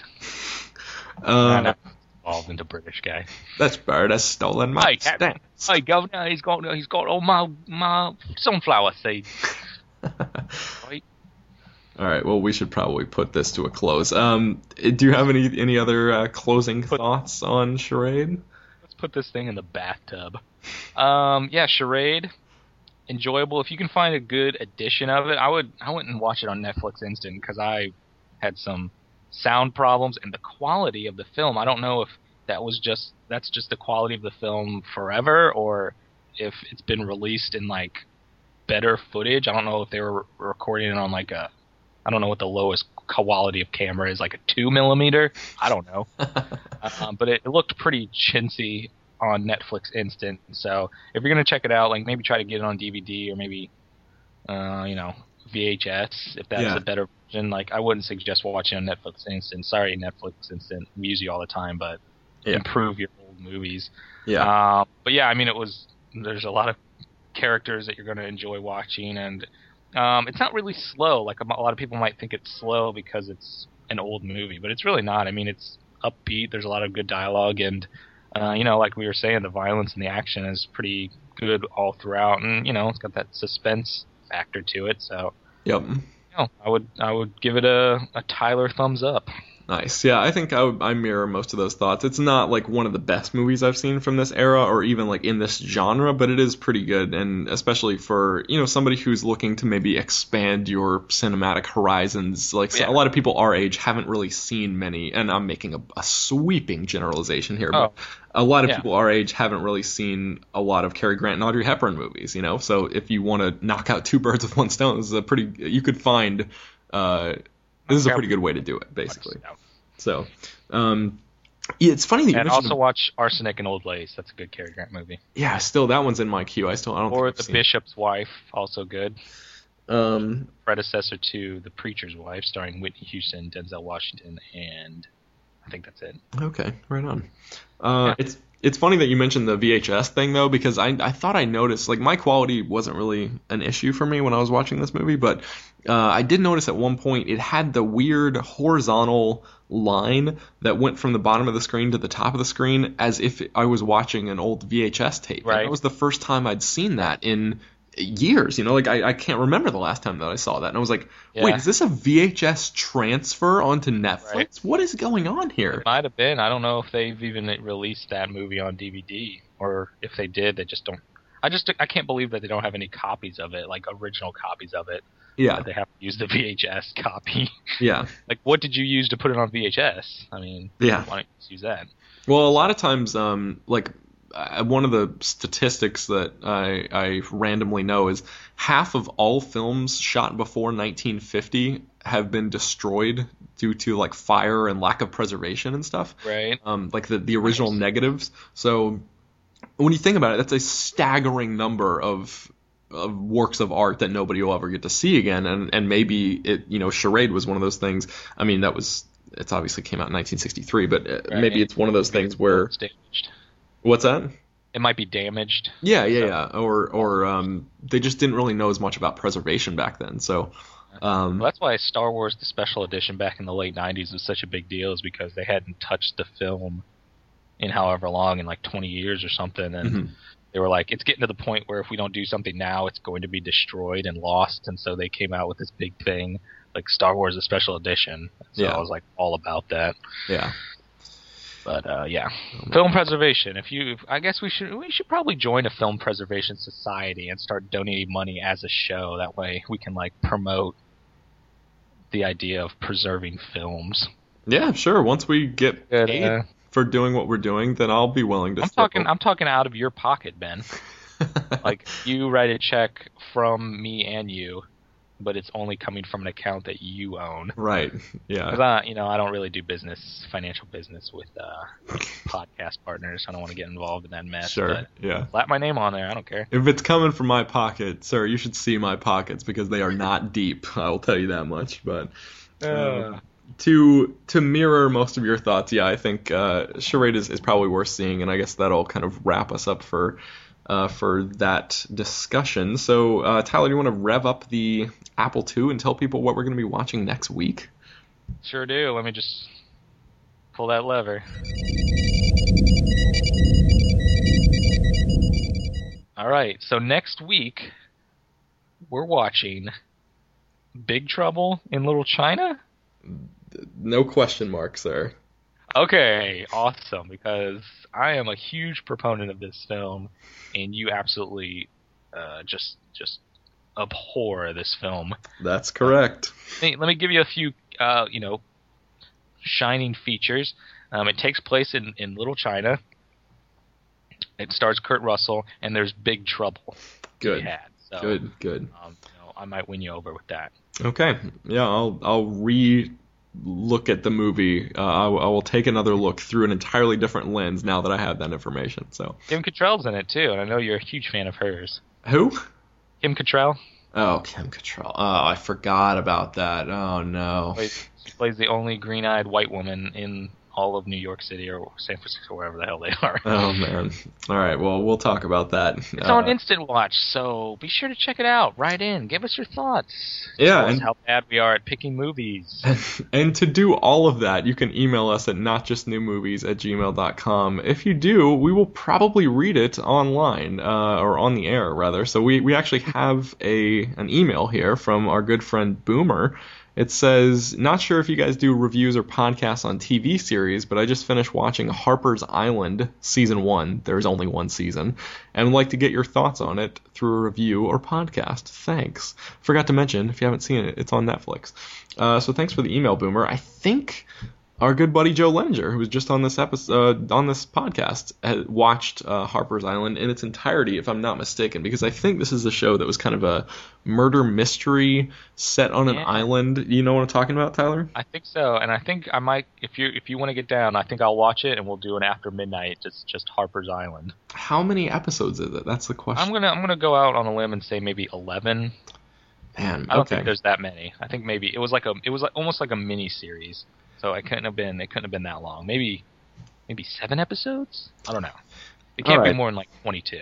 Evolved into British guy. That bird has stolen my stance. Hey, Governor, he's got all my sunflower seeds. Right. All right. Well, we should probably put this to a close. Do you have any other closing thoughts on Charade? Let's put this thing in the bathtub. Charade. Enjoyable. If you can find a good edition of it, I wouldn't watch it on Netflix Instant because I had some sound problems and the quality of the film. I don't know if that's just the quality of the film forever, or if it's been released in like better footage. I don't know if they were recording it on like I don't know what the lowest quality of camera is, like a 2mm. I don't know. But it looked pretty chintzy on Netflix Instant. So if you're gonna check it out, like maybe try to get it on DVD or maybe VHS if that's a better version. Like I wouldn't suggest watching on Netflix Instant. Sorry, Netflix Instant, we use you all the time, but improve your old movies. Yeah. But yeah, I mean there's a lot of characters that you're gonna enjoy watching, and it's not really slow. Like a lot of people might think it's slow because it's an old movie, but it's really not. I mean, it's upbeat. There's a lot of good dialogue, and Like we were saying, the violence and the action is pretty good all throughout, and it's got that suspense factor to it. So, Yep. I would give it a Tyler thumbs up. Nice. Yeah, I think I mirror most of those thoughts. It's not like one of the best movies I've seen from this era or even like in this genre, but it is pretty good. And especially for, somebody who's looking to maybe expand your cinematic horizons. Like a lot of people our age haven't really seen many, and I'm making a sweeping generalization here, but a lot of people our age haven't really seen a lot of Cary Grant and Audrey Hepburn movies, So if you want to knock out two birds with one stone, this is you could find, this is a pretty good way to do it, basically. So, it's funny that you mentioned. And also watch Arsenic and Old Lace. That's a good Cary Grant movie. Yeah, still that one's in my queue. I don't. Or think The Bishop's Wife, also good. Predecessor to The Preacher's Wife, starring Whitney Houston, Denzel Washington, and I think that's it. Okay, right on. It's funny that you mentioned the VHS thing, though, because I thought I noticed, like, my quality wasn't really an issue for me when I was watching this movie, but I did notice at one point it had the weird horizontal line that went from the bottom of the screen to the top of the screen as if I was watching an old VHS tape. Right. And that was the first time I'd seen that in years, I can't remember the last time that I saw that, and I was like, wait, is this a VHS transfer onto Netflix? Right. What is going on here? It might have been. I don't know if they've even released that movie on DVD, or if they did, they just don't. I can't believe that they don't have any copies of it, like original copies of it. Yeah. That they have to use the VHS copy. Yeah. Like, what did you use to put it on VHS? I mean, why don't you just use that? Well, a lot of times, one of the statistics that I randomly know is half of all films shot before 1950 have been destroyed due to like fire and lack of preservation and stuff. Right. Like the original negatives. So when you think about it, that's a staggering number of works of art that nobody will ever get to see again. And maybe it, Charade was one of those things. I mean, it's obviously came out in 1963, but maybe it's one of those things where it's damaged. What's that? It might be damaged. Yeah. Or they just didn't really know as much about preservation back then. So well, that's why Star Wars, the special edition back in the late 90s was such a big deal, is because they hadn't touched the film in however long, in like 20 years or something. And they were like, it's getting to the point where if we don't do something now, it's going to be destroyed and lost. And so they came out with this big thing, like Star Wars, a special edition. So I was like all about that. Yeah. But film preservation. I guess we should probably join a film preservation society and start donating money as a show. That way we can like promote the idea of preserving films. Yeah, sure. Once we get paid for doing what we're doing, then I'll be willing to. I'm talking out of your pocket, Ben. Like, you write a check from me and you, but it's only coming from an account that you own. Right. Yeah. Because I don't really do financial business with podcast partners. I don't want to get involved in that mess. Sure. But yeah. Slap my name on there. I don't care. If it's coming from my pocket, sir, you should see my pockets because they are not deep. I will tell you that much. But to mirror most of your thoughts, I think Charade is probably worth seeing, and I guess that'll kind of wrap us up for that discussion. So, Tyler, do you want to rev up the Apple II and tell people what we're going to be watching next week? Sure do. Let me just pull that lever. All right. So next week, we're watching Big Trouble in Little China? No question mark, sir. Okay, awesome, because I am a huge proponent of this film, and you absolutely just abhor this film. That's correct. Let me give you a few, shining features. It takes place in Little China. It stars Kurt Russell, and there's Big Trouble. Good. So, Good. I might win you over with that. Okay. Yeah, I'll look at the movie. I will take another look through an entirely different lens now that I have that information. So Kim Cattrall's in it too, and I know you're a huge fan of hers. Who? Kim Cattrall. Oh, Kim Cattrall. Oh, I forgot about that. Oh no. She plays the only green-eyed white woman in all of New York City or San Francisco, wherever the hell they are. Oh man! All right, well we'll talk about that. It's on Instant Watch, so be sure to check it out. Write in, give us your thoughts. Yeah, Tell us and how bad we are at picking movies. And to do all of that, you can email us at notjustnewmovies@gmail.com. If you do, we will probably read it online, or on the air, rather. So we actually have an email here from our good friend Boomer. It says, not sure if you guys do reviews or podcasts on TV series, but I just finished watching Harper's Island Season 1. There's only one season. And would like to get your thoughts on it through a review or podcast. Thanks. Forgot to mention, if you haven't seen it, it's on Netflix. So thanks for the email, Boomer. I think our good buddy Joe Leninger, who was just on this episode, on this podcast, had watched Harper's Island in its entirety, if I'm not mistaken, because I think this is a show that was kind of a murder mystery set on an island. You know what I'm talking about, Tyler? I think so, and I think I might. If you want to get down, I think I'll watch it, and we'll do an after midnight, just Harper's Island. How many episodes is it? That's the question. I'm gonna go out on a limb and say maybe 11. Man, I don't think there's that many. I think maybe it was almost like a mini series. So it couldn't have been that long. Maybe 7 episodes? I don't know. It can't be more than like 22.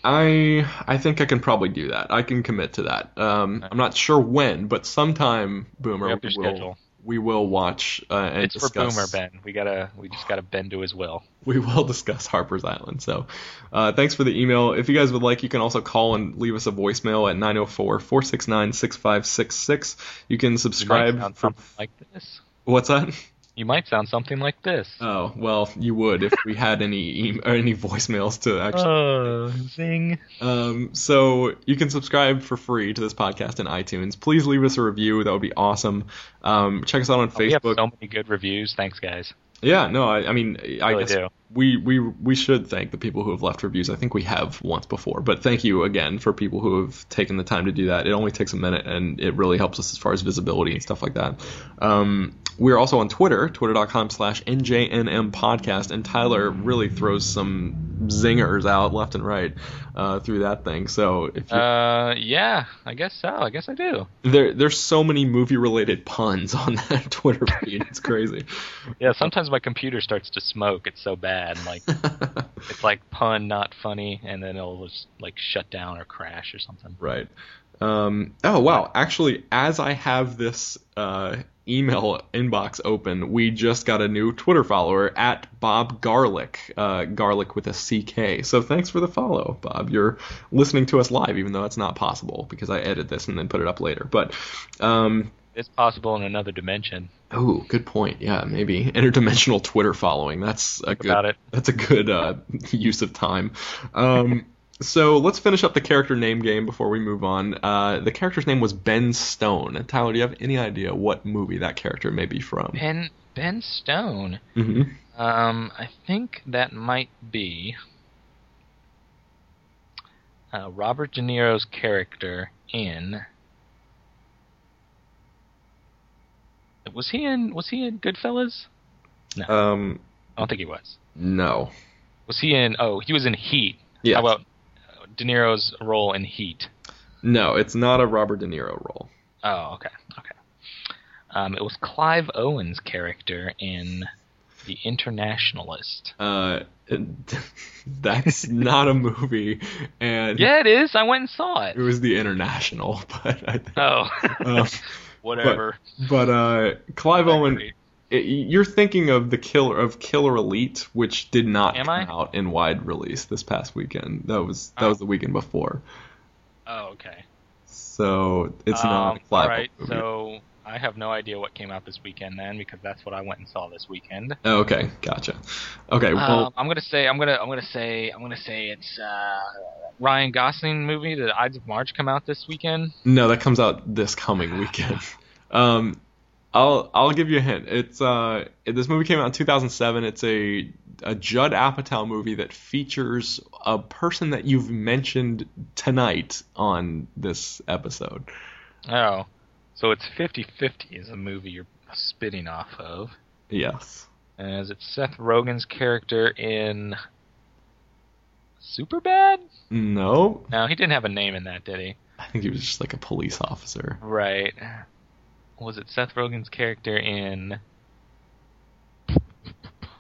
I think I can probably do that. I can commit to that. I'm not sure when, but sometime, Boomer, we will watch and it's discuss. It's for Boomer, Ben. We just gotta bend to his will. We will discuss Harper's Island. So thanks for the email. If you guys would like, you can also call and leave us a voicemail at 904-469-6566. You can subscribe. You might sound something like this. What's that? You might sound something like this. Oh, well, you would if we had any voicemails to actually. Zing. So you can subscribe for free to this podcast in iTunes. Please leave us a review. That would be awesome. Check us out on Facebook. We have so many good reviews. Thanks, guys. Yeah, no, I mean, I really guess do. We should thank the people who have left reviews. I think we have once before, but thank you again for people who have taken the time to do that. It only takes a minute, and it really helps us as far as visibility and stuff like that. We're also on Twitter, twitter.com/NJNM podcast, and Tyler really throws some zingers out left and right through that thing. So if yeah, I guess so. I guess I do. There's so many movie-related puns on that Twitter feed. It's crazy. Yeah, sometimes my computer starts to smoke. It's so bad. Like it's like pun, not funny, and then it'll just like shut down or crash or something. Right. Oh wow! Actually, as I have this email inbox open, we just got a new Twitter follower at Bob Garlic, Garlic with a CK. So thanks for the follow, Bob. You're listening to us live, even though it's not possible because I edit this and then put it up later. But it's possible in another dimension. Oh, good point. Yeah, maybe interdimensional Twitter following. That's a good use of time. So let's finish up the character name game before we move on. The character's name was Ben Stone. Tyler, do you have any idea what movie that character may be from? Ben Stone? Mm-hmm. I think that might be Robert De Niro's character in... Was he in Goodfellas? No. I don't think he was. No. Was he in... Oh, he was in Heat. Yeah. How about De Niro's role in Heat? No, it's not a Robert De Niro role. Oh, okay. It was Clive Owen's character in The Internationalist. That's not a movie. And yeah, it is. I went and saw it. It was The International, but I think, whatever. But Clive Owen. You're thinking of Killer Elite, which did not come out in wide release this past weekend. That was the weekend before. Oh, okay. So it's not a Clive Owen movie. So I have no idea what came out this weekend then, because that's what I went and saw this weekend. Oh, okay, gotcha. Okay, well, I'm gonna say it's Ryan Gosling movie. Did Ides of March come out this weekend? No, that comes out this coming weekend. I'll give you a hint. It's this movie came out in 2007. It's a Judd Apatow movie that features a person that you've mentioned tonight on this episode. Oh, so it's 50-50 is a movie you're spitting off of. Yes. And is it Seth Rogen's character in Superbad? No. No, he didn't have a name in that, did he? I think he was just like a police officer. Right. Was it Seth Rogen's character in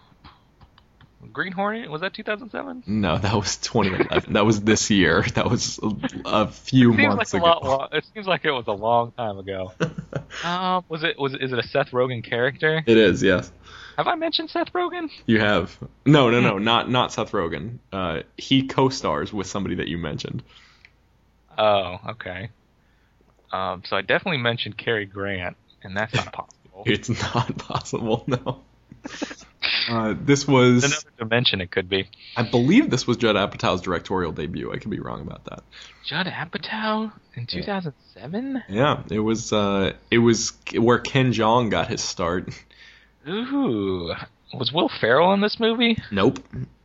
Green Hornet, was that 2007? No, that was 2011. That was this year. That was a few months ago. It seems like it was a long time ago. Is it a Seth Rogen character? It is, yes. Have I mentioned Seth Rogen? You have. No, not Seth Rogen. He co-stars with somebody that you mentioned. Oh, okay. So I definitely mentioned Cary Grant, and that's not possible. It's not possible, no. This was another dimension. It could be. I believe this was Judd Apatow's directorial debut. I could be wrong about that. Judd Apatow in 2007? Yeah, it was where Ken Jeong got his start. Ooh, was Will Ferrell in this movie? Nope.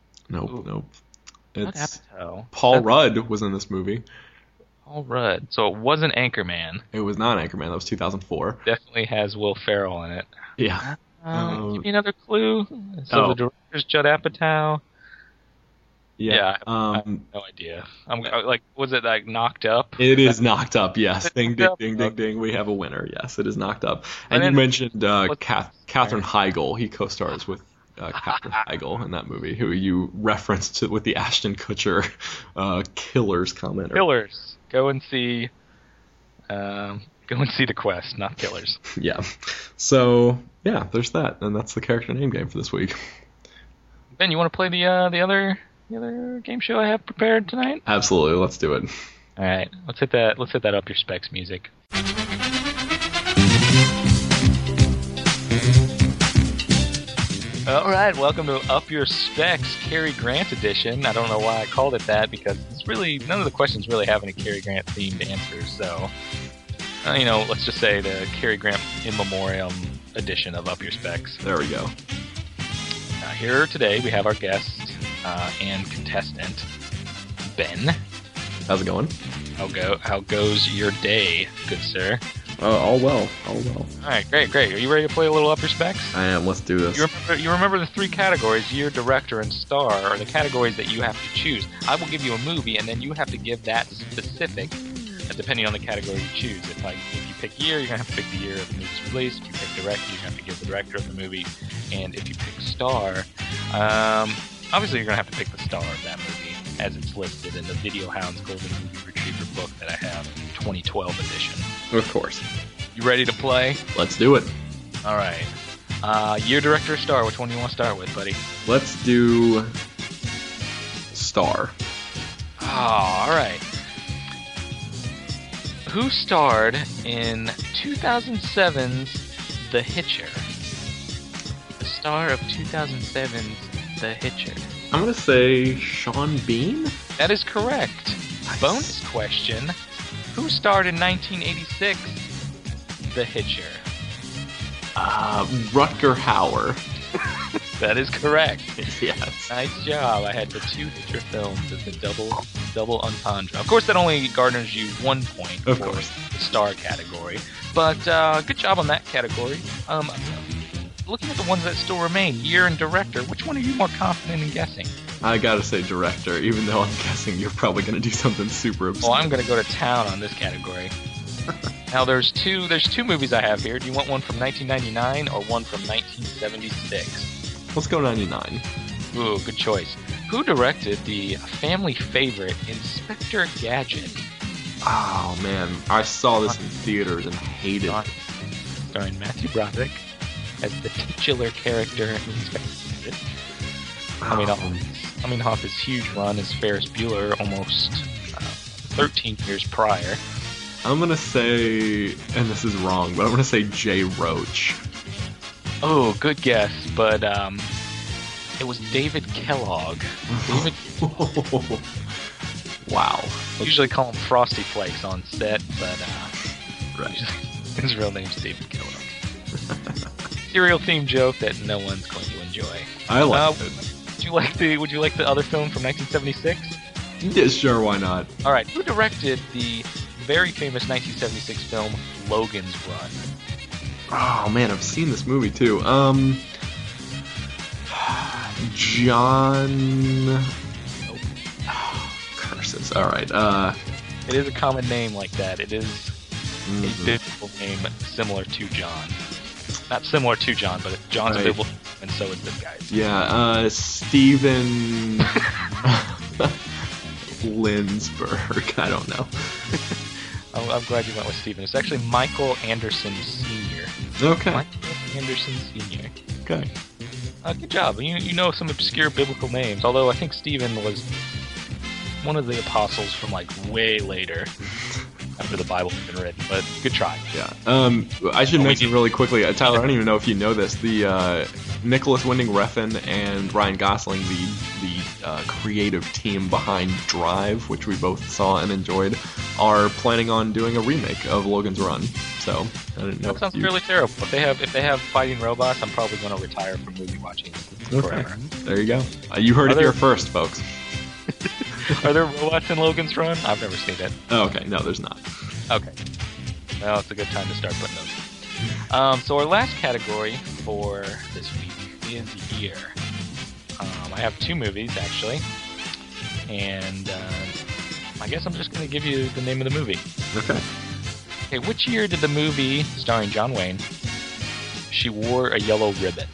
Judd Apatow. Paul Rudd was in this movie. Paul Rudd. So it wasn't Anchorman. It was not Anchorman. That was 2004. Definitely has Will Ferrell in it. Yeah. Give me another clue. So the director's Judd Apatow. Yeah. I have no idea. Was it like Knocked Up? It is Knocked Up. Yes. Ding, ding, ding, ding, ding. We have a winner. Yes, it is Knocked Up. And you mentioned Katherine Heigl. He co-stars with Katherine Heigl in that movie, who you referenced with the Ashton Kutcher Killers comment. Killers. Go and see The Quest, not Killers. Yeah. So yeah, there's that, and that's the character name game for this week. Ben, you want to play the other game show I have prepared tonight? Absolutely, let's do it. All right, let's hit that Up Your Specs music. All right, welcome to Up Your Specs Cary Grant edition. I don't know why I called it that, because it's really none of the questions really have any Cary Grant themed answers. So, let's just say the Cary Grant in memoriam edition of Up Your Specs. There we go. Here today we have our guest and contestant, Ben. How's it going? How goes your day, good sir? All well. All right, great. Are you ready to play a little Up Your Specs? I am. Let's do this. You remember the three categories, year, director, and star, are the categories that you have to choose. I will give you a movie, and then you have to give that specific, depending on the category you choose. If you pick year, you're going to have to pick the year of the movie's release. If you pick director, you're going to have to give the director of the movie. And if you pick star, obviously you're going to have to pick the star of that movie, as it's listed in the Video Hounds Golden Movie Retriever book that I have, 2012 edition. Of course. You ready to play? Let's do it. All right. Year, director, or star? Which one do you want to start with, buddy? Let's do star. Oh, all right. Who starred in 2007's The Hitcher? The star of 2007's The Hitcher. I'm going to say Sean Bean? That is correct. Nice. Bonus question. Who starred in 1986 The Hitcher? Rutger Hauer. That is correct. Yes. Nice job. I had the two Hitcher films as the double entendre. Of course, that only garners you 1 point for the star category. But good job on that category. Looking at the ones that still remain, year and director, which one are you more confident in guessing? I gotta say director, even though I'm guessing you're probably gonna do something super obscure. Well, I'm gonna go to town on this category. Now, there's two movies I have here. Do you want one from 1999 or one from 1976? Let's go 99. Ooh, good choice. Who directed the family favorite Inspector Gadget? Oh, man. I saw this in theaters and hated it. Starring Matthew Broderick as the titular character in Inspector Gadget. Hoff's huge run as Ferris Bueller almost 13 years prior. I'm going to say, and this is wrong, but I'm going to say Jay Roach. Oh, good guess, but it was David Kellogg. Wow. We usually call him Frosty Flakes on set, but right. His real name's David Kellogg. Serial theme joke that no one's going to enjoy. I like it. Would you like the other film from 1976? Yeah, sure, why not? All right, who directed the very famous 1976 film Logan's Run? Oh man, I've seen this movie too. John. Nope. Oh, curses. All right. It is a common name like that. It is a biblical name similar to John. Not similar to John, but John's a biblical name, and so is this guy. Yeah, Steven Linsberg. I don't know. I'm glad you went with Steven. It's actually Michael Anderson Sr. Okay. Michael Anderson Sr. Okay. Good job. You know some obscure biblical names, although I think Stephen was one of the apostles from like way later after the Bible had been written, but good try. Yeah. I should mention really quickly, Tyler, I don't even know if you know this, the Nicholas Winding Refn and Ryan Gosling, the creative team behind Drive, which we both saw and enjoyed, are planning on doing a remake of Logan's Run. So I didn't know. That sounds really terrible. If they have fighting robots, I'm probably going to retire from movie watching forever. There you go. You heard it here first, folks. Are there robots in Logan's Run? I've never seen it. Oh, okay. No, there's not. Okay. Well, it's a good time to start putting those. So our last category for this week is year. I have two movies, actually. And I guess I'm just going to give you the name of the movie. Okay. Okay, which year did the movie starring John Wayne, She Wore a Yellow Ribbon?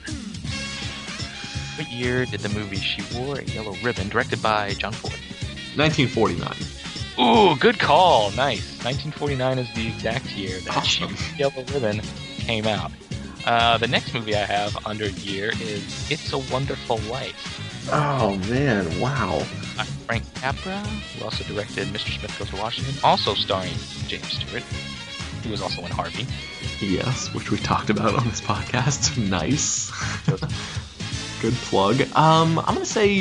What year did the movie She Wore a Yellow Ribbon, directed by John Ford? 1949. Ooh, good call. Nice. 1949 is the exact year that Awesome. She Wore a Yellow Ribbon came out. The next movie I have under year is It's a Wonderful Life. Oh, man. Wow. Frank Capra, who also directed Mr. Smith Goes to Washington, also starring James Stewart, who was also in Harvey. Yes, which we talked about on this podcast. Nice. Good plug. I'm going to say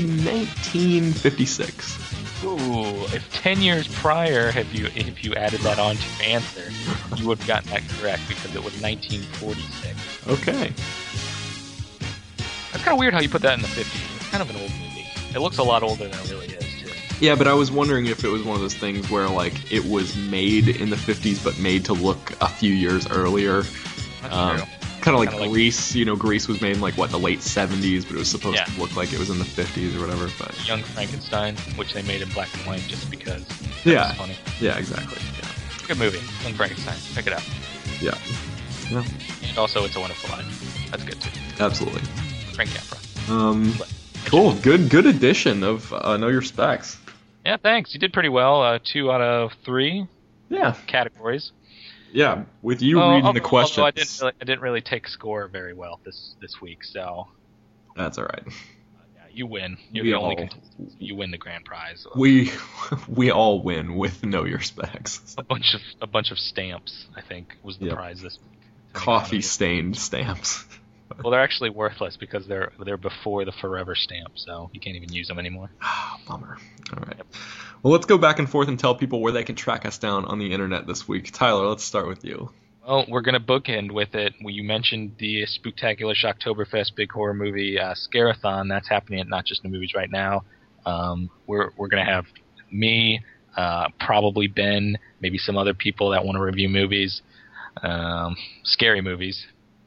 1956. Ooh, if 10 years prior, if you added that on to your answer, you would have gotten that correct because it was 1946. Okay. That's kind of weird how you put that in the 50s. It's kind of an old movie. It looks a lot older than it really is, too. Yeah, but I was wondering if it was one of those things where, like, it was made in the 50s but made to look a few years earlier. That's true. Kind of like Grease. You know, Grease was made in, like, what, the late 70s, but it was supposed to look like it was in the 50s or whatever. But Young Frankenstein, which they made in black and white just because it yeah, was funny. Yeah, exactly. Yeah. Good movie. Young Frankenstein. Check it out. Yeah. Yeah. And also, It's a Wonderful Life. That's good, too. Absolutely. Frank Capra. Cool. Good addition of Know Your Specs. Yeah, thanks. You did pretty well. 2 out of 3 categories. Yeah, with you reading the questions. I didn't really take score very well this week, so that's all right. Yeah, you win. You're the only contestant. You win the grand prize. We all win with Know Your Specs. A bunch of stamps, I think, was the prize this week. Coffee stained stamps. Well, they're actually worthless because they're before the forever stamp, so you can't even use them anymore. Bummer. All right. Well, let's go back and forth and tell people where they can track us down on the internet this week. Tyler, let's start with you. Well, we're going to bookend with it. You mentioned the Spooktacular Shocktoberfest big horror movie Scare-a-thon. That's happening at Not Just New Movies right now. We're going to have me, probably Ben, maybe some other people that want to review movies, scary movies.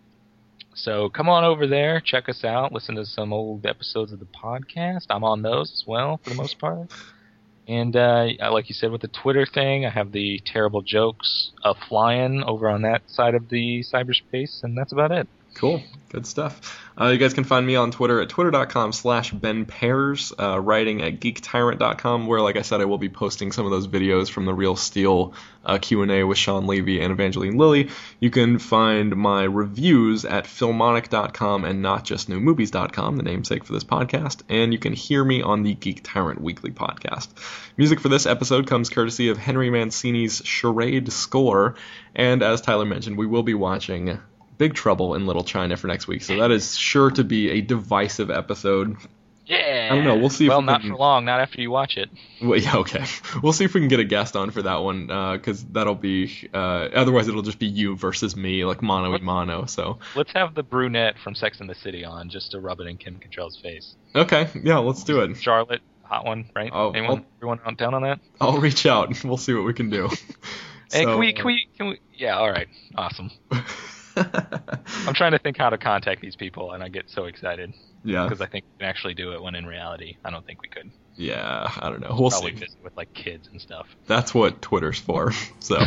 So come on over there, check us out, listen to some old episodes of the podcast. I'm on those as well, for the most part. And like you said, with the Twitter thing, I have the terrible jokes of flying over on that side of the cyberspace, and that's about it. Cool. Good stuff. You guys can find me on Twitter at twitter.com/Ben Pears, writing at geektyrant.com, where, like I said, I will be posting some of those videos from the Real Steel Q&A with Sean Levy and Evangeline Lilly. You can find my reviews at filmonic.com and notjustnewmovies.com, the namesake for this podcast, and you can hear me on the Geek Tyrant Weekly podcast. Music for this episode comes courtesy of Henry Mancini's Charade score, and as Tyler mentioned, we will be watching Big Trouble in Little China for next week, so that is sure to be a divisive episode. Yeah. I don't know. We'll see. Well, not for long. Not after you watch it. Well, yeah, okay. We'll see if we can get a guest on for that one, because that'll be. Otherwise, it'll just be you versus me, like mano a mano. So let's have the brunette from Sex and the City on, just to rub it in Kim Cattrall's face. Okay. Yeah, let's do it. Charlotte, hot one, right? Everyone down on that? I'll reach out. We'll see what we can do. Hey, can we? Yeah. All right. Awesome. I'm trying to think how to contact these people, and I get so excited. Yeah. Because I think we can actually do it, when in reality, I don't think we could. Yeah, I don't know. We'll probably see. Busy with like kids and stuff. That's what Twitter's for. So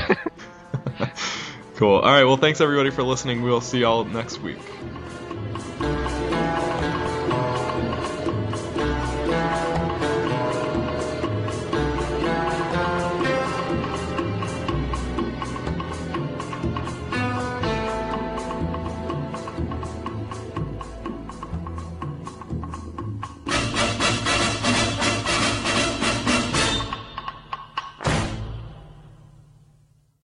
cool. All right. Well, thanks everybody for listening. We'll see y'all next week. Bye.